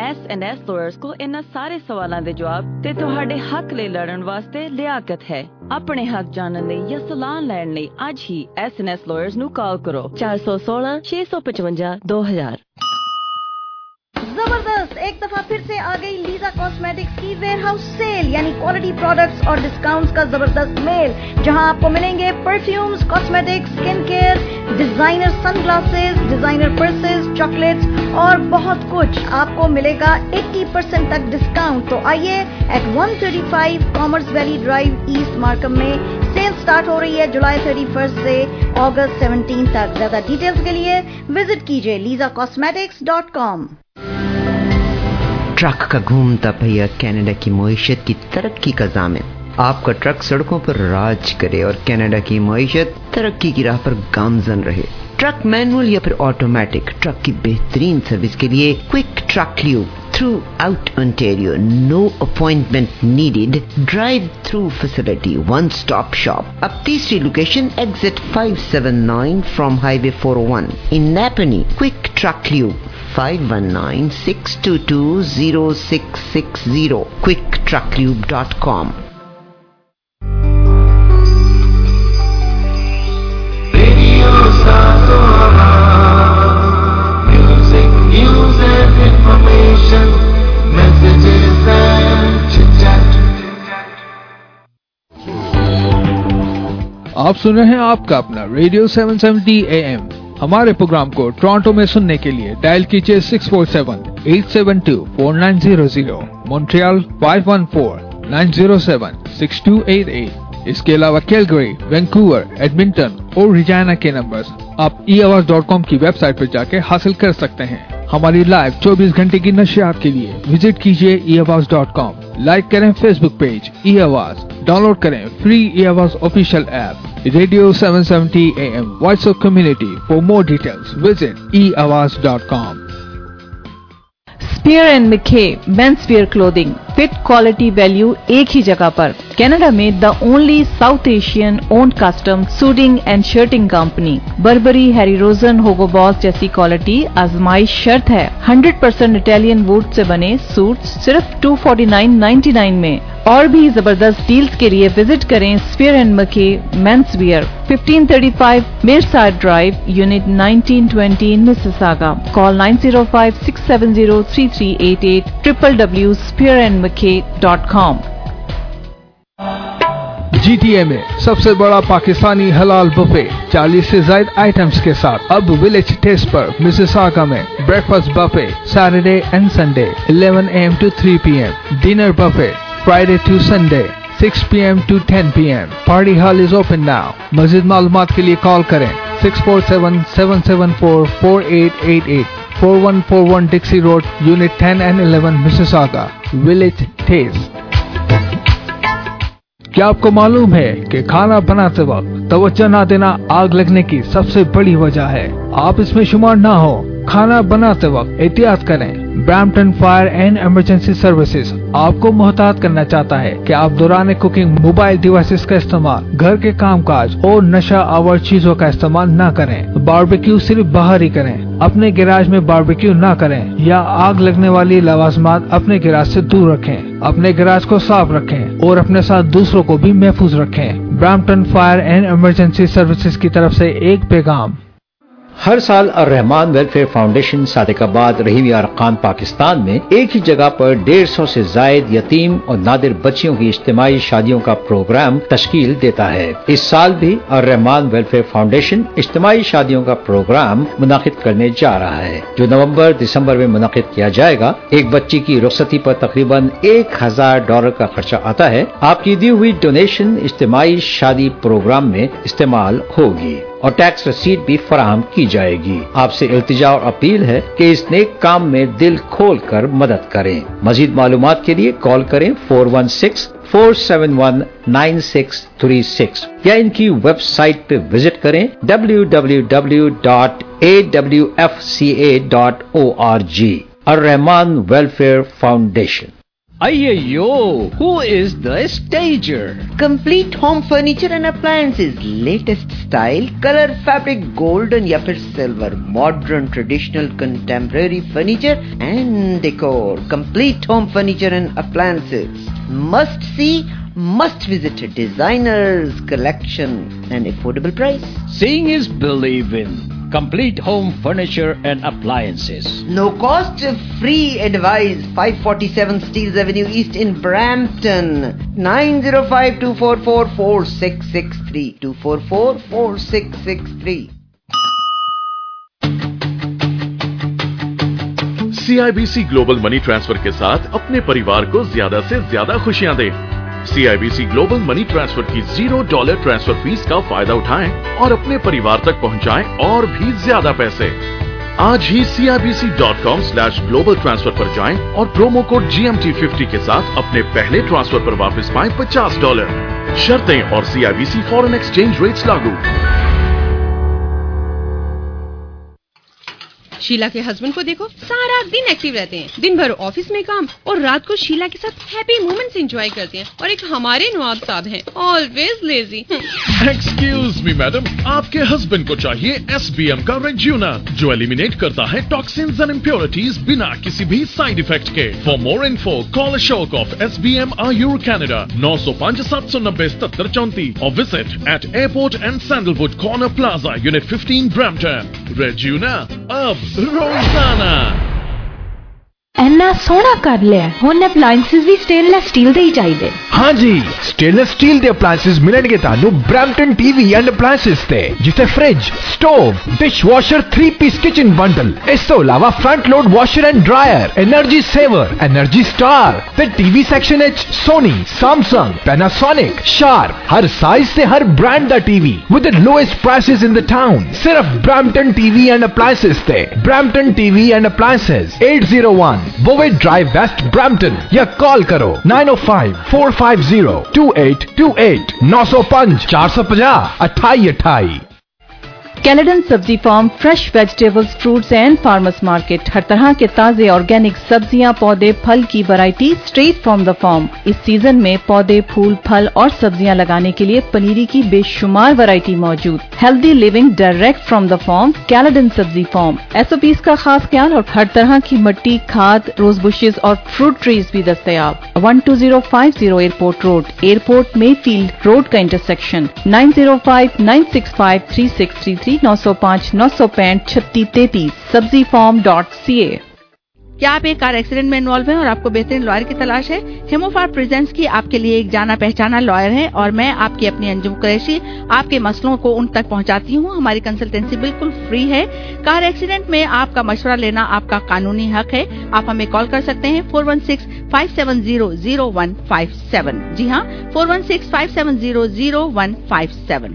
S&S Lawyers को इन्हां सारे सवालां दे जवाब ते तुहाडे हक लई लड़न वास्ते लियाकत है। अपने हक जानन लई या सलाह लैण लई अज ही S&S Lawyers ਨੂੰ ਕਾਲ ਕਰੋ 416 655 2000। जबरदस्त, एक दफा फिर से आ गई लीजा कॉस्मेटिक्स की वेयरहाउस सेल, यानी क्वालिटी प्रोडक्ट्स और डिस्काउंट्स का जबरदस्त मेल, जहां आपको मिलेंगे perfumes, cosmetics, skin care, designer sunglasses, designer purses, chocolates और बहुत कुछ। आपको मिलेगा 80% तक डिस्काउंट। तो आइए at 135 Commerce Valley Drive East Markham में सेल स्टार्ट हो रही है जुलाई 31 से अगस्त 17 तक। ज्यादा डिटेल्स के लिए विजिट कीजिए lisacosmetics.com। ट्रक का घूमता पहिया कनाडा की मईशत की तरक्की का ज़ामिन। आपका ट्रक सड़कों पर राज करे और कनाडा की मईशत तरक्की की राह पर गामजन रहे। ट्रक मैनुअल या फिर ऑटोमेटिक, ट्रक की बेहतरीन सर्विस के लिए Quick Truck Lube throughout Ontario. No appointment needed. Drive-through facility. One-stop shop. अब तीसरी location exit 579 from Highway 401 in Napanee. Quick Truck Lube 519-622-0660. quicktrucklube.com. Radio Sasora. Music, news and information. Messages and chit-chat. आप सुन रहे हैं आपका अपना radio 770 AM। हमारे programme को Toronto में सुनने के लिए डायल कीजिए 647-872-4900, मॉन्ट्रियल 514-907-6288। इसके अलावा कैलगरी, वैंकूवर, एडमिंटन और रिजाना के नंबर्स आप eAवाज.com की वेबसाइट पर जाके हासिल कर सकते हैं। हमारी लाइव 24 घंटे की नशियात के लिए विजिट कीजिए eAवाज.com। लाइक करें फेसबुक पेज eAवाज, डाउनलोड करें फ्री eAवाज official app radio 770 AM voice of community. For more details visit eAwaaz.com। Spear and McKay men's wear clothing, fit quality value एक ही जगह पर। कनाडा में the only South Asian owned custom suiting and shirting company. Burberry, Harry Rosen, Hugo Boss जैसी quality आजमाइश शर्त है। 100% Italian would say बने सूट सिर्फ $249.99 में। और भी जबरदस्त डील्स के लिए विजिट करें Spear and McKay men's wear, 1535 Meyerside Drive, unit 1920 in Mississauga. Call 905-670-3388 www.spearandmckay.com। GTA में सबसे बड़ा पाकिस्तानी हलाल बुफे 40 से ज्यादा आइटम्स के साथ अब विलेज टेस्ट पर मिसिसागा में breakfast buffet Saturday and Sunday 11 AM to 3 PM, dinner buffet Friday to Sunday 6 PM to 10 PM. Party hall is open now. मज़ीद मालूमात के लिए कॉल करें 647-774-4888, 4141 Dixie Road, Unit 10 and 11, Mississauga. Village Taste. क्या आपको मालूम है कि खाना बनाते वक्त तवज्जो न देना आग लगने की सबसे बड़ी वजह है? आप इसमें शुमार ना हो। खाना बनाते वक्त एहतियात करें। Brampton fire and emergency Services आपको मोहतात करना चाहता है कि आप दौरान कुकिंग मोबाइल डिवाइसेस का इस्तेमाल, घर के कामकाज और नशा आवर चीजों का इस्तेमाल न करें। बारबेक्यू सिर्फ बाहर ही करें। अपने गैराज में बारबेक्यू न करें या आग लगने वाली लवाजमात अपने गैराज से दूर रखें। अपने गैराज को साफ रखें और अपने साथ दूसरों को भी महफूज रखें। Brampton fire and emergency services की तरफ से एक पैगाम। हर साल अर्रहमान वेलफेयर फाउंडेशन सादिकाबाद रहीमी अरकान पाकिस्तान में एक ही जगह पर 150 से जायद यतीम और नादिर बच्चियों की इज्तिमाई शादियों का प्रोग्राम तश्कील देता है। इस साल भी अर्रहमान वेलफेयर फाउंडेशन इज्तिमाई शादियों का प्रोग्राम मुनाकिद करने जा रहा है, जो नवंबर दिसंबर में मुनाकिद किया जाएगा। एक बच्ची की रुखसती पर तकरीबन $1000 का खर्चा आता है। आपकी दी हुई डोनेशन इज्तिमाई शादी प्रोग्राम में इस्तेमाल होगी और टैक्स रसीद भी फराहम की जाएगी। आपसे इल्तिजा और अपील है कि इस नेक काम में दिल खोल कर मदद करें। मजीद मालूमात के लिए कॉल करें 416-471-9636 या इनकी वेबसाइट पे विजिट करें www.awfca.org। Arrahman welfare foundation. Ayyo, who is the stager? Complete home furniture and appliances, latest style, color, fabric, golden या फिर silver, modern, traditional, contemporary furniture and decor. Complete home furniture and appliances. Must see, must visit designers collection and affordable price. Seeing is believing. Complete home furniture and appliances. No cost, free advice. 547 Steeles Avenue East in Brampton. 905-244-4663. 244-4663. CIBC global money transfer के साथ अपने परिवार को ज्यादा से ज्यादा खुशियां दें। CIBC ग्लोबल मनी ट्रांसफर की $0 ट्रांसफर फीस का फायदा उठाएं और अपने परिवार तक पहुंचाएं और भी ज्यादा पैसे। आज ही CIBC.com/global transfer पर जाएं और प्रोमो कोड GMT50 के साथ अपने पहले ट्रांसफर पर वापस पाएं $50। शर्तें और CIBC फॉरेन एक्सचेंज रेट्स लागू। शीला के हस्बैंड को देखो, सारा दिन एक्टिव रहते हैं, दिन भर ऑफिस में काम और रात को शीला के साथ हैप्पी मोमेंट्स एंजॉय करते हैं। और एक हमारे नवाब साहब हैं, always lazy. Excuse me madam, आपके हस्बैंड को चाहिए SBM का रेज्यूना, जो एलिमिनेट करता है टॉक्सिन्स एंड इम्प्योरिटीज बिना किसी भी साइड इफेक्ट के। For more info call Ashok of SBM Ayur Canada 905-790-7734 और visit at airport and sandalwood corner plaza unit 15 Brampton. रेज्यूना अब रोजाना। ਇੰਨਾ ਸੋਹਣਾ ਕਰ ਲਿਆ। ਹੁਣ ਅਪਲਾਈਐਂਸਸ ਵੀ ਸਟੇਨਲੈਸ ਸਟੀਲ ਦੇ ਹੀ ਚਾਹੀਦੇ। हाँ जी, स्टेनलेस स्टील ਦੇ ਅਪਲਾਈਐਂਸਸ ਮਿਲਣਗੇ ਤੁਹਾਨੂੰ ਬ੍ਰੈਂਪਟਨ TV ਐਂਡ ਅਪਲਾਈਐਂਸਸ ਤੇ, ਜਿੱਥੇ fridge, stove, dishwasher 3-piece kitchen bundle, ਇਸ ਤੋਂ ਇਲਾਵਾ front load washer and dryer, energy saver, energy star ਤੇ TV ਸੈਕਸ਼ਨ ਵਿੱਚ ਸੋਨੀ, ਸੈਮਸੰਗ, ਪੈਨਾਸੋਨਿਕ, ਸ਼ਾਰਪ, ਹਰ ਸਾਈਜ਼ ਤੇ ਹਰ ਬ੍ਰਾਂਡ ਦਾ TV with the lowest prices in the town। ਸਿਰਫ ਬ੍ਰੈਂਪਟਨ TV ਐਂਡ ਅਪਲਾਈਐਂਸਸ ਤੇ। Brampton TV and appliances 801 Bovey Drive West Brampton या call करो 905-450-2828 905-450-2828। Caledon Sabzi farm fresh vegetables, fruits and farmers market. हर तरह के ताजे ऑर्गेनिक सब्जियां, पौधे, फल की variety straight from the farm. इस सीजन में पौधे, फूल, फल और सब्जियां लगाने के लिए पनीरी की बेशुमार वैरायटी मौजूद। Healthy living direct from the farm. Caledon Sabzi farm. SOPs का खास ख्याल और हर तरह की मिट्टी, खाद, रोज बुशेज और फ्रूट ट्रीज भी दस्तयाब। 12050 airport road, airport Mayfield road का इंटरसेक्शन। 905-965-3633 905-965-3633 sabzifarm.ca। क्या आप एक कार एक्सीडेंट में इन्वॉल्व हैं और आपको बेहतरीन लॉयर की तलाश है? हेमोफार प्रेजेंट्स की आपके लिए एक जाना पहचाना लॉयर है और मैं आपकी अपनी अंजुम कुरैशी आपके मसलों को उन तक पहुंचाती हूं। हमारी कंसल्टेंसी बिल्कुल फ्री है। कार एक्सीडेंट में आपका मशवरा लेना आपका कानूनी हक है। आप हमें कॉल कर सकते हैं 416-570-0157। जी हाँ, 416-570-0157।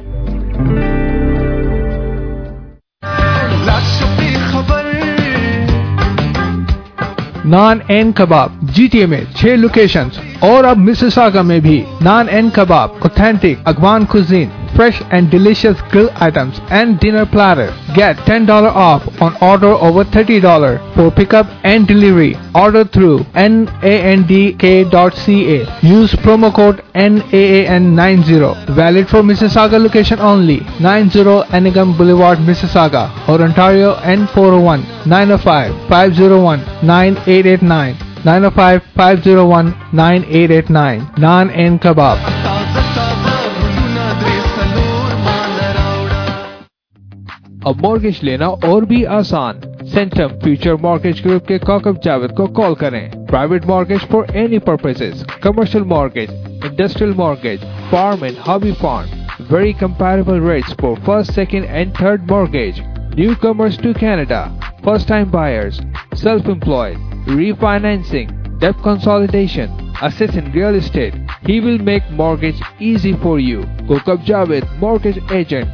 नान एंड कबाब GTA में 6 लोकेशंस और अब मिसिसागा में भी। Naan and kebab, authentic Afghan cuisine, fresh and delicious grill items and dinner platter. Get $10 off on order over $30 for pickup and delivery. Order through nandk.ca. Use promo code NAAN90. Valid for Mississauga location only. 90 Anigam Boulevard, Mississauga, or Ontario N401 905-501-9889. 905-501-9889. Naan and Kebab. अब mortgage लेना और भी आसान। Centum future mortgage group के काकब जावेद को call करें। Private mortgage for any purposes, commercial mortgage, industrial mortgage, farm and hobby farm. Very comparable rates for first, second and third mortgage. Newcomers to Canada, first time buyers, self-employed, refinancing, debt consolidation, assets in real estate. He will make mortgage easy for you. Kokab Javed, mortgage agent,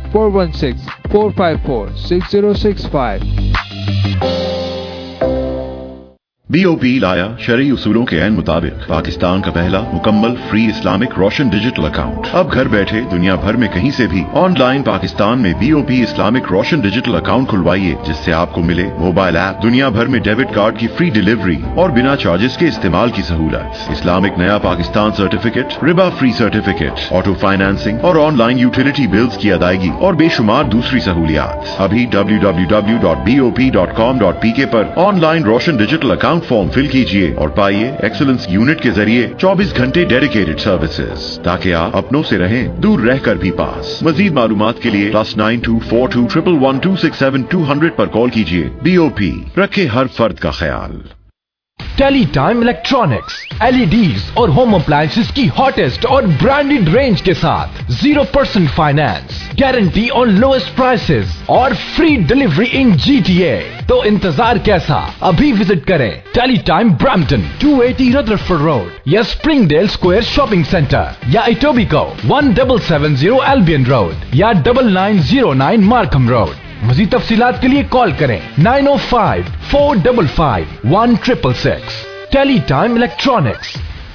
416-454-6065. BOP लाया शरई उसूलों के ऐन मुताबिक पाकिस्तान का पहला मुकम्मल free Islamic Roshan digital account. अब घर बैठे दुनिया भर में कहीं से भी ऑनलाइन पाकिस्तान में BOP Islamic Roshan digital account खुलवाइए, जिससे आपको मिले मोबाइल ऐप, दुनिया भर में डेबिट कार्ड की फ्री डिलीवरी और बिना चार्जेस के इस्तेमाल की सहूलत, इस्लामिक नया पाकिस्तान सर्टिफिकेट, रिबा फ्री सर्टिफिकेट, ऑटो फाइनेंसिंग और ऑनलाइन यूटिलिटी बिल्स की अदायगी और बेशुमार दूसरी सहूलियात। अभी www.bop.com.pk पर online Roshan digital account form fill कीजिए और पाइए एक्सीलेंस यूनिट के जरिए 24 घंटे डेडिकेटेड सर्विसेज, ताकि आप अपनों से रहें दूर रहकर भी पास। मजीद मालूमात के लिए +9242111267 पर कॉल कीजिए। BOP, रखे हर फर्द का ख्याल। टेलीटाइम इलेक्ट्रॉनिक्स, LEDs और होम अप्लायंसेस की हॉटेस्ट और ब्रांडेड रेंज के साथ 0% finance, guarantee on lowest prices और फ्री डिलीवरी इन GTA। तो इंतजार कैसा, अभी विजिट करें टेलीटाइम ब्रैम्पटन 280 रदरफोर्ड रोड या स्प्रिंगडेल स्क्वायर शॉपिंग सेंटर या इटोबिको 1770 एल्बियन रोड या 9909 मार्कम रोड। मज़ीद तफसीलात के लिए कॉल करें 905-455-1666। टेलीटाइम इलेक्ट्रॉनिक्स।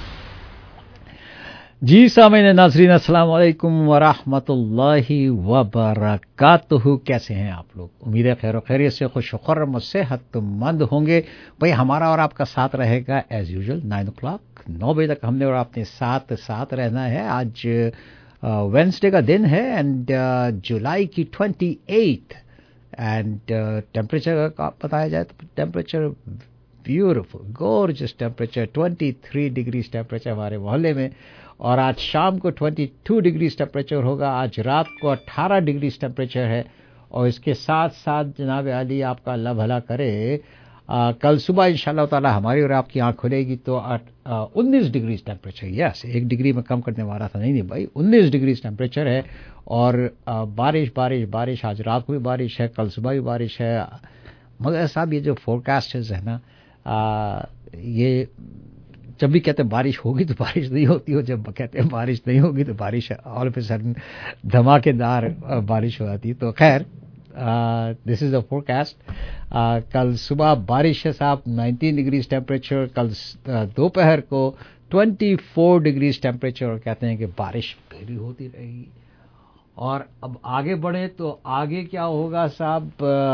जी सामीन नाज़रीन, अस्सलाम वालेकुम वरहमतुल्लाहि वबरकातुहू। कैसे हैं आप लोग? उम्मीद है खैर खैरियत से, खुश खुर्रम सेहतमंद होंगे। भाई हमारा और आपका साथ रहेगा एज यूजुअल 9 बजे तक हमने और आपने साथ रहना है। आज वेडनेसडे का दिन है एंड जुलाई की 28 एंड टेम्परेचर का बताया जाए तो temperature beautiful gorgeous temperature 23 degrees temperature हमारे मोहल्ले में, और आज शाम को 22 डिग्रीज टेम्परेचर होगा। आज रात को 18 डिग्रीज टेम्परेचर है, और इसके साथ साथ जनाब अली आपका अल्लाह भला करे, कल सुबह इंशाअल्लाह ताला हमारी और आपकी आँख खुलेगी तो 19 डिग्रीज टेम्परेचर। यस, 1 डिग्री में कम करने वाला था, नहीं भाई 19 डिग्रीज टेम्परेचर है। और बारिश आज रात को भी बारिश है, कल सुबह भी बारिश है। मगर साहब ये जो फोरकास्टर्स है ना, ये जब भी कहते हैं बारिश होगी तो बारिश नहीं होती हो, जब कहते हैं बारिश नहीं होगी तो बारिश ऑल ऑफ अ सडन धमाकेदार बारिश हो जाती है। तो खैर दिस इज द फोरकास्ट। कल सुबह बारिश है साहब, 19 डिग्रीज टेम्परेचर, कल दोपहर को 24 डिग्रीज टेम्परेचर, और कहते हैं कि बारिश फिर होती रहेगी। और अब आगे बढ़े तो आगे क्या होगा साहब,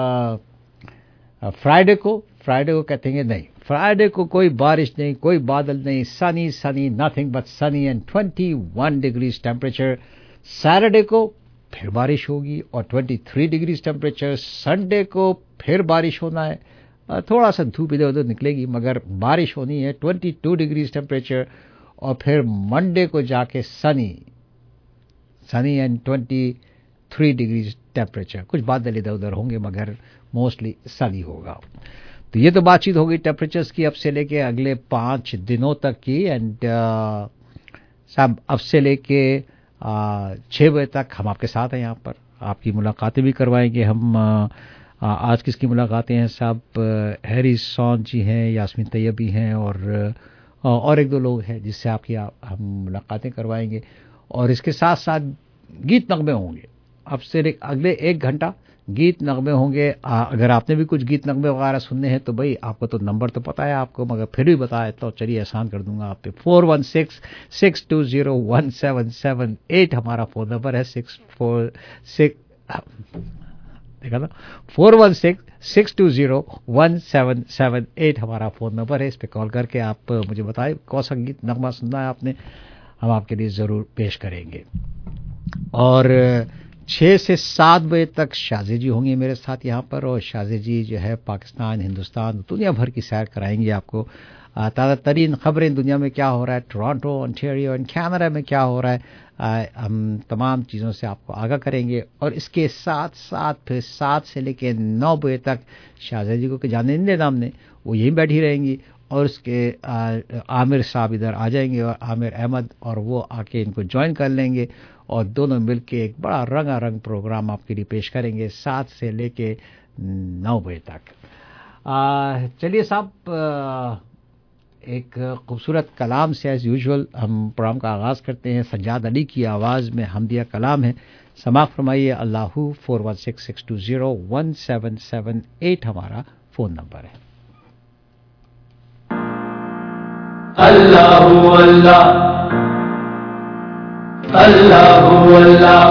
फ्राइडे को कहते हैं नहीं, फ्राइडे को कोई बारिश नहीं, कोई बादल नहीं, sunny nothing but sunny and 21 degrees temperature. Saturday को फिर बारिश होगी और 23 डिग्रीज टेम्परेचर। संडे को फिर बारिश होना है, थोड़ा सा धूप इधर उधर निकलेगी मगर बारिश होनी है, 22 डिग्रीज टेम्परेचर। और फिर मंडे को जाके सनी एंड 23 डिग्रीज टेम्परेचर। कुछ बादल इधर उधर होंगे मगर मोस्टली सनी होगा। तो ये तो बातचीत होगी टेम्परेचर्स की अब से लेके अगले 5 दिनों तक की। एंड साहब अब से लेके 6 बजे तक हम आपके साथ हैं यहाँ पर, आपकी मुलाकातें भी करवाएंगे हम। आज किसकी मुलाकातें हैं साहब, हैरी सॉन जी हैं, यास्मीन तैयबी हैं, और एक दो लोग हैं जिससे आपकी हम मुलाकातें करवाएंगे। और इसके साथ साथ गीत नगमे होंगे, अब से अगले 1 घंटा गीत नगमे होंगे। अगर आपने भी कुछ गीत नगमे वगैरह सुनने हैं तो भाई आपको तो नंबर तो पता है आपको, मगर फिर भी बताया तो चलिए आसान कर दूंगा आप पे। 416-620-1778 हमारा फोन नंबर है। 416-620-1778 हमारा फोन नंबर है। इस पे कॉल करके आप मुझे बताएं कौन सा गीत नगमा सुनना है आपने, हम आपके लिए जरूर पेश करेंगे। और 6 से 7 बजे तक शाजी जी होंगे मेरे साथ यहाँ पर, और शाजी जी जो है पाकिस्तान, हिंदुस्तान, दुनिया भर की सैर कराएंगे आपको। ताज़ा तरीन खबरें दुनिया में क्या हो रहा है, टोरंटो, ओंटारियो और कनाडा में क्या हो रहा है, हम तमाम चीज़ों से आपको आगाह करेंगे। और इसके साथ साथ फिर 7 से लेकर 9 बजे तक शाजी जी को जाने नहीं देना हमने, वो यहीं बैठी रहेंगी। और उसके आमिर साहब इधर आ जाएंगे, और आमिर अहमद, और वो आके इनको ज्वाइन कर लेंगे, और दोनों मिलके एक बड़ा रंगारंग प्रोग्राम आपके लिए पेश करेंगे 7 से लेके 9 बजे तक। चलिए साहब, एक खूबसूरत कलाम से एज यूजुअल हम प्रोग्राम का आगाज़ करते हैं। सज्जाद अली की आवाज़ में हमदिया कलाम है, समाअत फरमाइए। अल्लाहू 416-620-1778 हमारा फ़ोन नंबर है। Allahu Allah, Allahu Allah,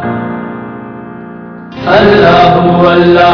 Allahu Allah,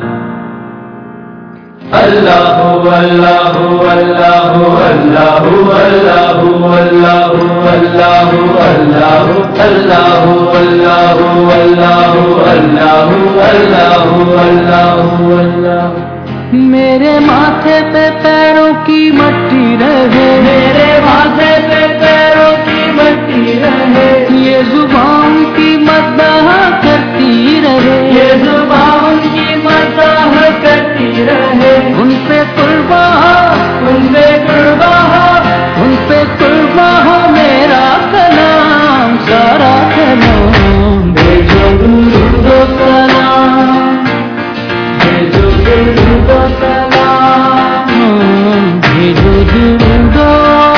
Allahu Allahu Allahu Allahu Allahu Allahu Allahu Allahu Allahu Allahu Allahu Allahu Allahu Allahu. میرے ماتھے پہ پیروں کی مٹی رہے, میرے ماتھے پہ پیروں کی مٹی رہے, یہ زبان کی مداح کرتی رہے, یہ زبان کی مداح کرتی رہے, ان پہ قربان, ان پہ قربان, ان پہ قربان میرا کلام, سارا کلام بھیجو درود و سلام, بھیجو درود و سلام, بھیجو درود و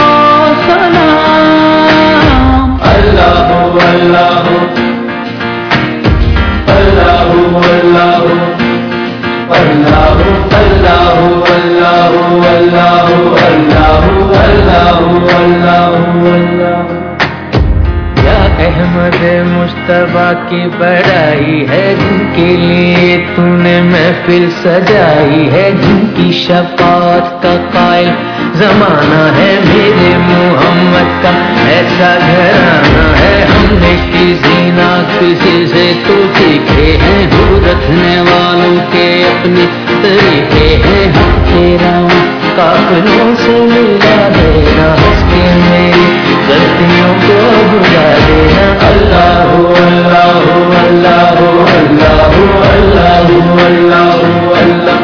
سلام. اللہ اللہ اللہ اللہ اللہ اللہ اللہ اللہ اللہ اللہ. یا احمد مصطفیٰ کی بڑائی ہے, جن کے لیے تو نے محفل سجائی ہے, جن کی شفاعت کا قائل زمانہ ہے, میرے محمد کا ایسا گھرانہ ہے, ہم نے کسی نہ کسی سے تو سیکھے ہیں, دور رکھنے والوں کے اپنے طریقے ہیں, ہم تیرا قافلوں سے ملا دینا, ہنس کے میری غلطیوں کو بھلا دینا. اللہ اللہ اللہ اللہ اللہ اللہ اللہ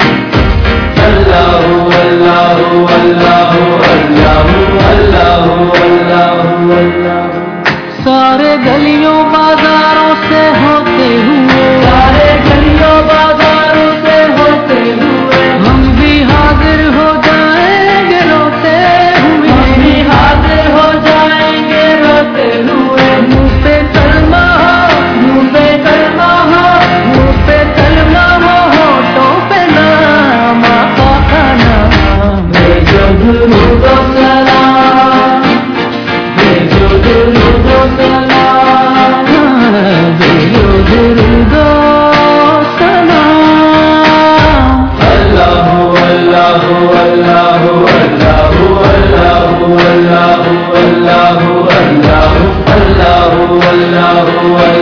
سارے گلیوں بازاروں سے ہوتے ہوئے, سارے گلیوں بازاروں سے ہوتے ہوئے, ہم بھی حاضر ہو جائیں گے روتے ہوئے, ہم بھی حاضر ہو جائیں گے روتے ہوئے, منہ پہ کلمہ ہو, منہ پہ کلمہ ہو, منہ پہ کلمہ ہو, ہونٹوں پہ نام آقا کا نام. بھیجو درود و سلام, بھیجو درود و سلام, بھیجو درود و سلام. اللہ اللہ اللہ اللہ اللہ اللہ اللہ اللہ اللہ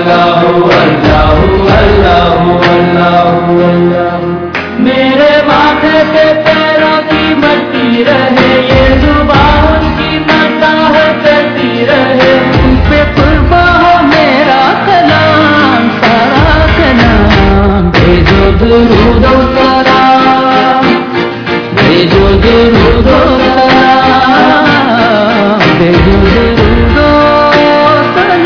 اللہ اللہ. میرے ماتھے پہ پیروں کی مٹی رہے, یہ زبان کی مداح کرتی رہے, ان پہ قربان ہو میرا کلام, سارا کلام. بھیجو درود و سلام, بھیجو درود و سلام, بھیجو درود و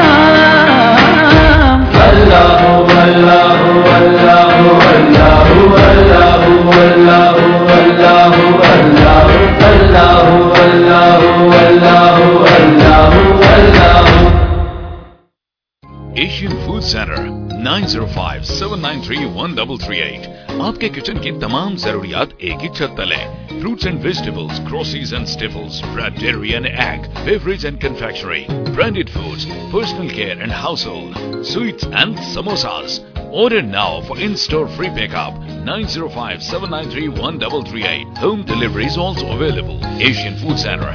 سلام. اللہ اللہ اللہ اللہ اللہ اللہ اللہ اللہ اللہ اللہ اللہ. एशियन फूड सेंटर 9057931338 आपके किचन की तमाम जरूरियात एक ही छत तले. Fruits and vegetables, groceries and staples, bread, dairy and egg, beverage and confectionery, branded foods, personal care and household, sweets and samosas. Order now for in-store free pickup 9057931338. Home delivery is also available. Asian Food Center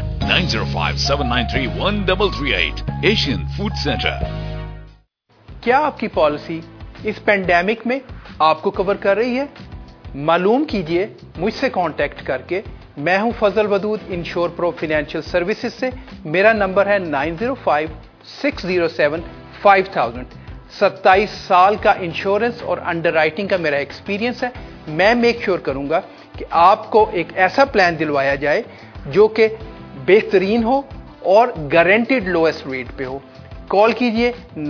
9057931338. Asian Food Center. کیا آپ کی policy اس pandemic میں آپ کو کور کر رہی ہے؟ معلوم کیجئے مجھ سے کانٹیکٹ کر کے. میں ہوں Fazal Wadood, insure pro financial services سے. میرا نمبر ہے 9056075000. 27 سال کا انشورنس اور انڈر رائٹنگ کا میرا ایکسپیرینس ہے. میں میک شیور کروں گا کہ آپ کو ایک ایسا پلان دلوایا جائے جو کہ بہترین ہو اور گارنٹیڈ لوئسٹ ریٹ پہ ہو. کال کیجئے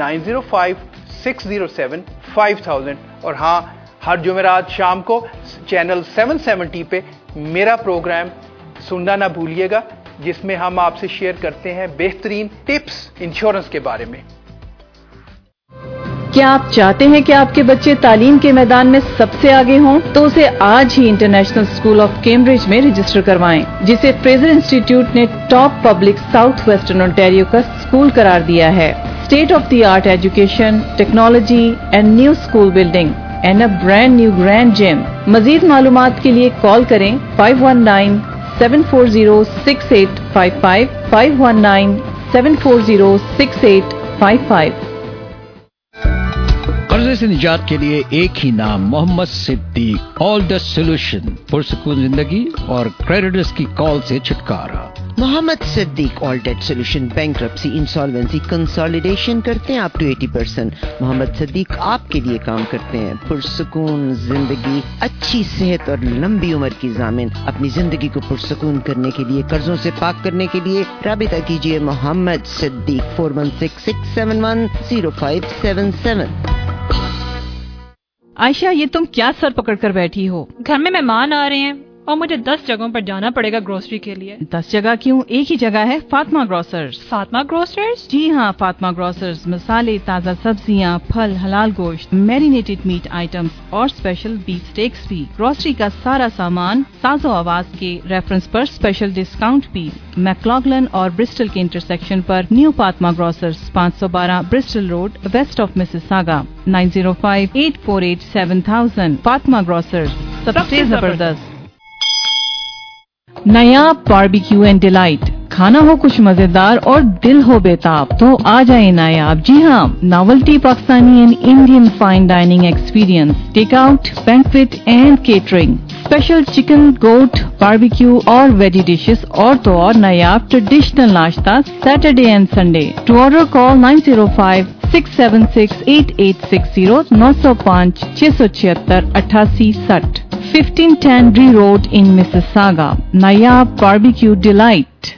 9056075000. اور ہاں, ہر جمعرات شام کو چینل 770 پہ میرا پروگرام سننا نہ بھولیے گا, جس میں ہم آپ سے شیئر کرتے ہیں بہترین ٹپس انشورنس کے بارے میں. کیا آپ چاہتے ہیں کہ آپ کے بچے تعلیم کے میدان میں سب سے آگے ہوں تو اسے آج ہی انٹرنیشنل اسکول آف کیمبرج میں رجسٹر کروائیں، جسے فریزر انسٹیٹیوٹ نے top public south western Ontario کا اسکول قرار دیا ہے۔ State of the art education, technology and new school building and a brand new grand gym. مزید معلومات کے لیے کال کریں 519-740-6855 519-740-6855۔ قرضے سے نجات کے لیے ایک ہی نام، محمد صدیق، آل دا سولوشن، پرسکون زندگی اور کریڈٹرز کی کال سے چھٹکارا۔ Muhammad Siddique all debt solution, bankruptcy, insolvency, consolidation کرتے ہیں اپ ٹو 80%۔ محمد صدیق آپ کے لیے کام کرتے ہیں، پرسکون زندگی، اچھی صحت اور لمبی عمر کی ضامن۔ اپنی زندگی کو پرسکون کرنے کے لیے، قرضوں سے پاک کرنے کے لیے رابطہ کیجیے محمد صدیق 4166710577۔ عائشہ، یہ تم کیا سر پکڑ کر بیٹھی ہو؟ گھر میں مہمان آ رہے ہیں اور مجھے 10 جگہوں پر جانا پڑے گا گروسری کے لیے۔ 10 جگہ کیوں؟ ایک ہی جگہ ہے، فاطمہ گروسرز۔ فاطمہ گروسرز؟ جی ہاں، فاطمہ گروسرز مسالے، تازہ سبزیاں، پھل، حلال گوشت، میرینیٹڈ میٹ آئٹمز اور اسپیشل بیف سٹیکس بھی۔ گروسری کا سارا سامان ساز و آواز کے ریفرنس پر اسپیشل ڈسکاؤنٹ بھی۔ میکلاگلن اور برسٹل کے انٹرسیکشن پر new Fatima grocers, 512 Bristol road, west of Mississauga, 9058487000۔ Fatima grocers, سب سے زبردست۔ نایاب باربیکیو اینڈ ڈیلائٹ، کھانا ہو کچھ مزیدار اور دل ہو بیتاب تو آ جائیں نایاب۔ جی ہاں، novelty Pakistani and Indian fine dining experience, take out, banquet and catering, special chicken, goat, barbecue اور ویجی ڈشز اور تو اور نایاب ٹریڈیشنل ناشتہ Saturday and Sunday. To order call 9056768860 905-676-8860۔ 1510 Dree Road in Mississauga. Nayab Barbecue Delight.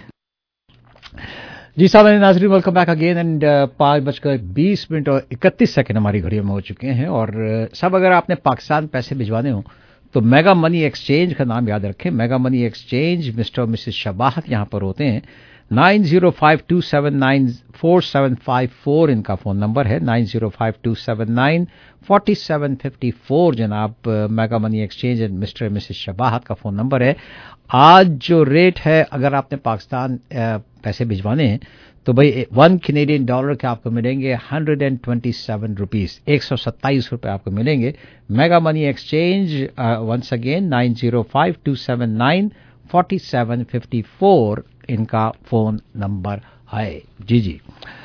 جی صاحب ناظرین، welcome back again and 5:20 اور 31 ہماری گھڑیوں میں ہو چکے ہیں۔ اور صاحب اگر آپ نے پاکستان پیسے بھجوانے ہوں تو میگا منی ایکسچینج کا نام یاد رکھیں۔ میگا منی ایکسچینج مسٹر اور مسز شباہت یہاں پر ہوتے ہیں۔ 9052794754 ان کا فون نمبر ہے، 9052794754 جناب mega money exchange and mister Mrs Shabahat کا فون نمبر ہے۔ آج جو ریٹ ہے، اگر آپ نے پاکستان پیسے بھجوانے ہیں تو بھائی $1 کینیڈین کے آپ کو ملیں گے 127 روپیز، 127 روپے آپ کو ملیں گے۔ Mega money exchange once again 9052794754 ان کا فون نمبر ہے۔ جی جی،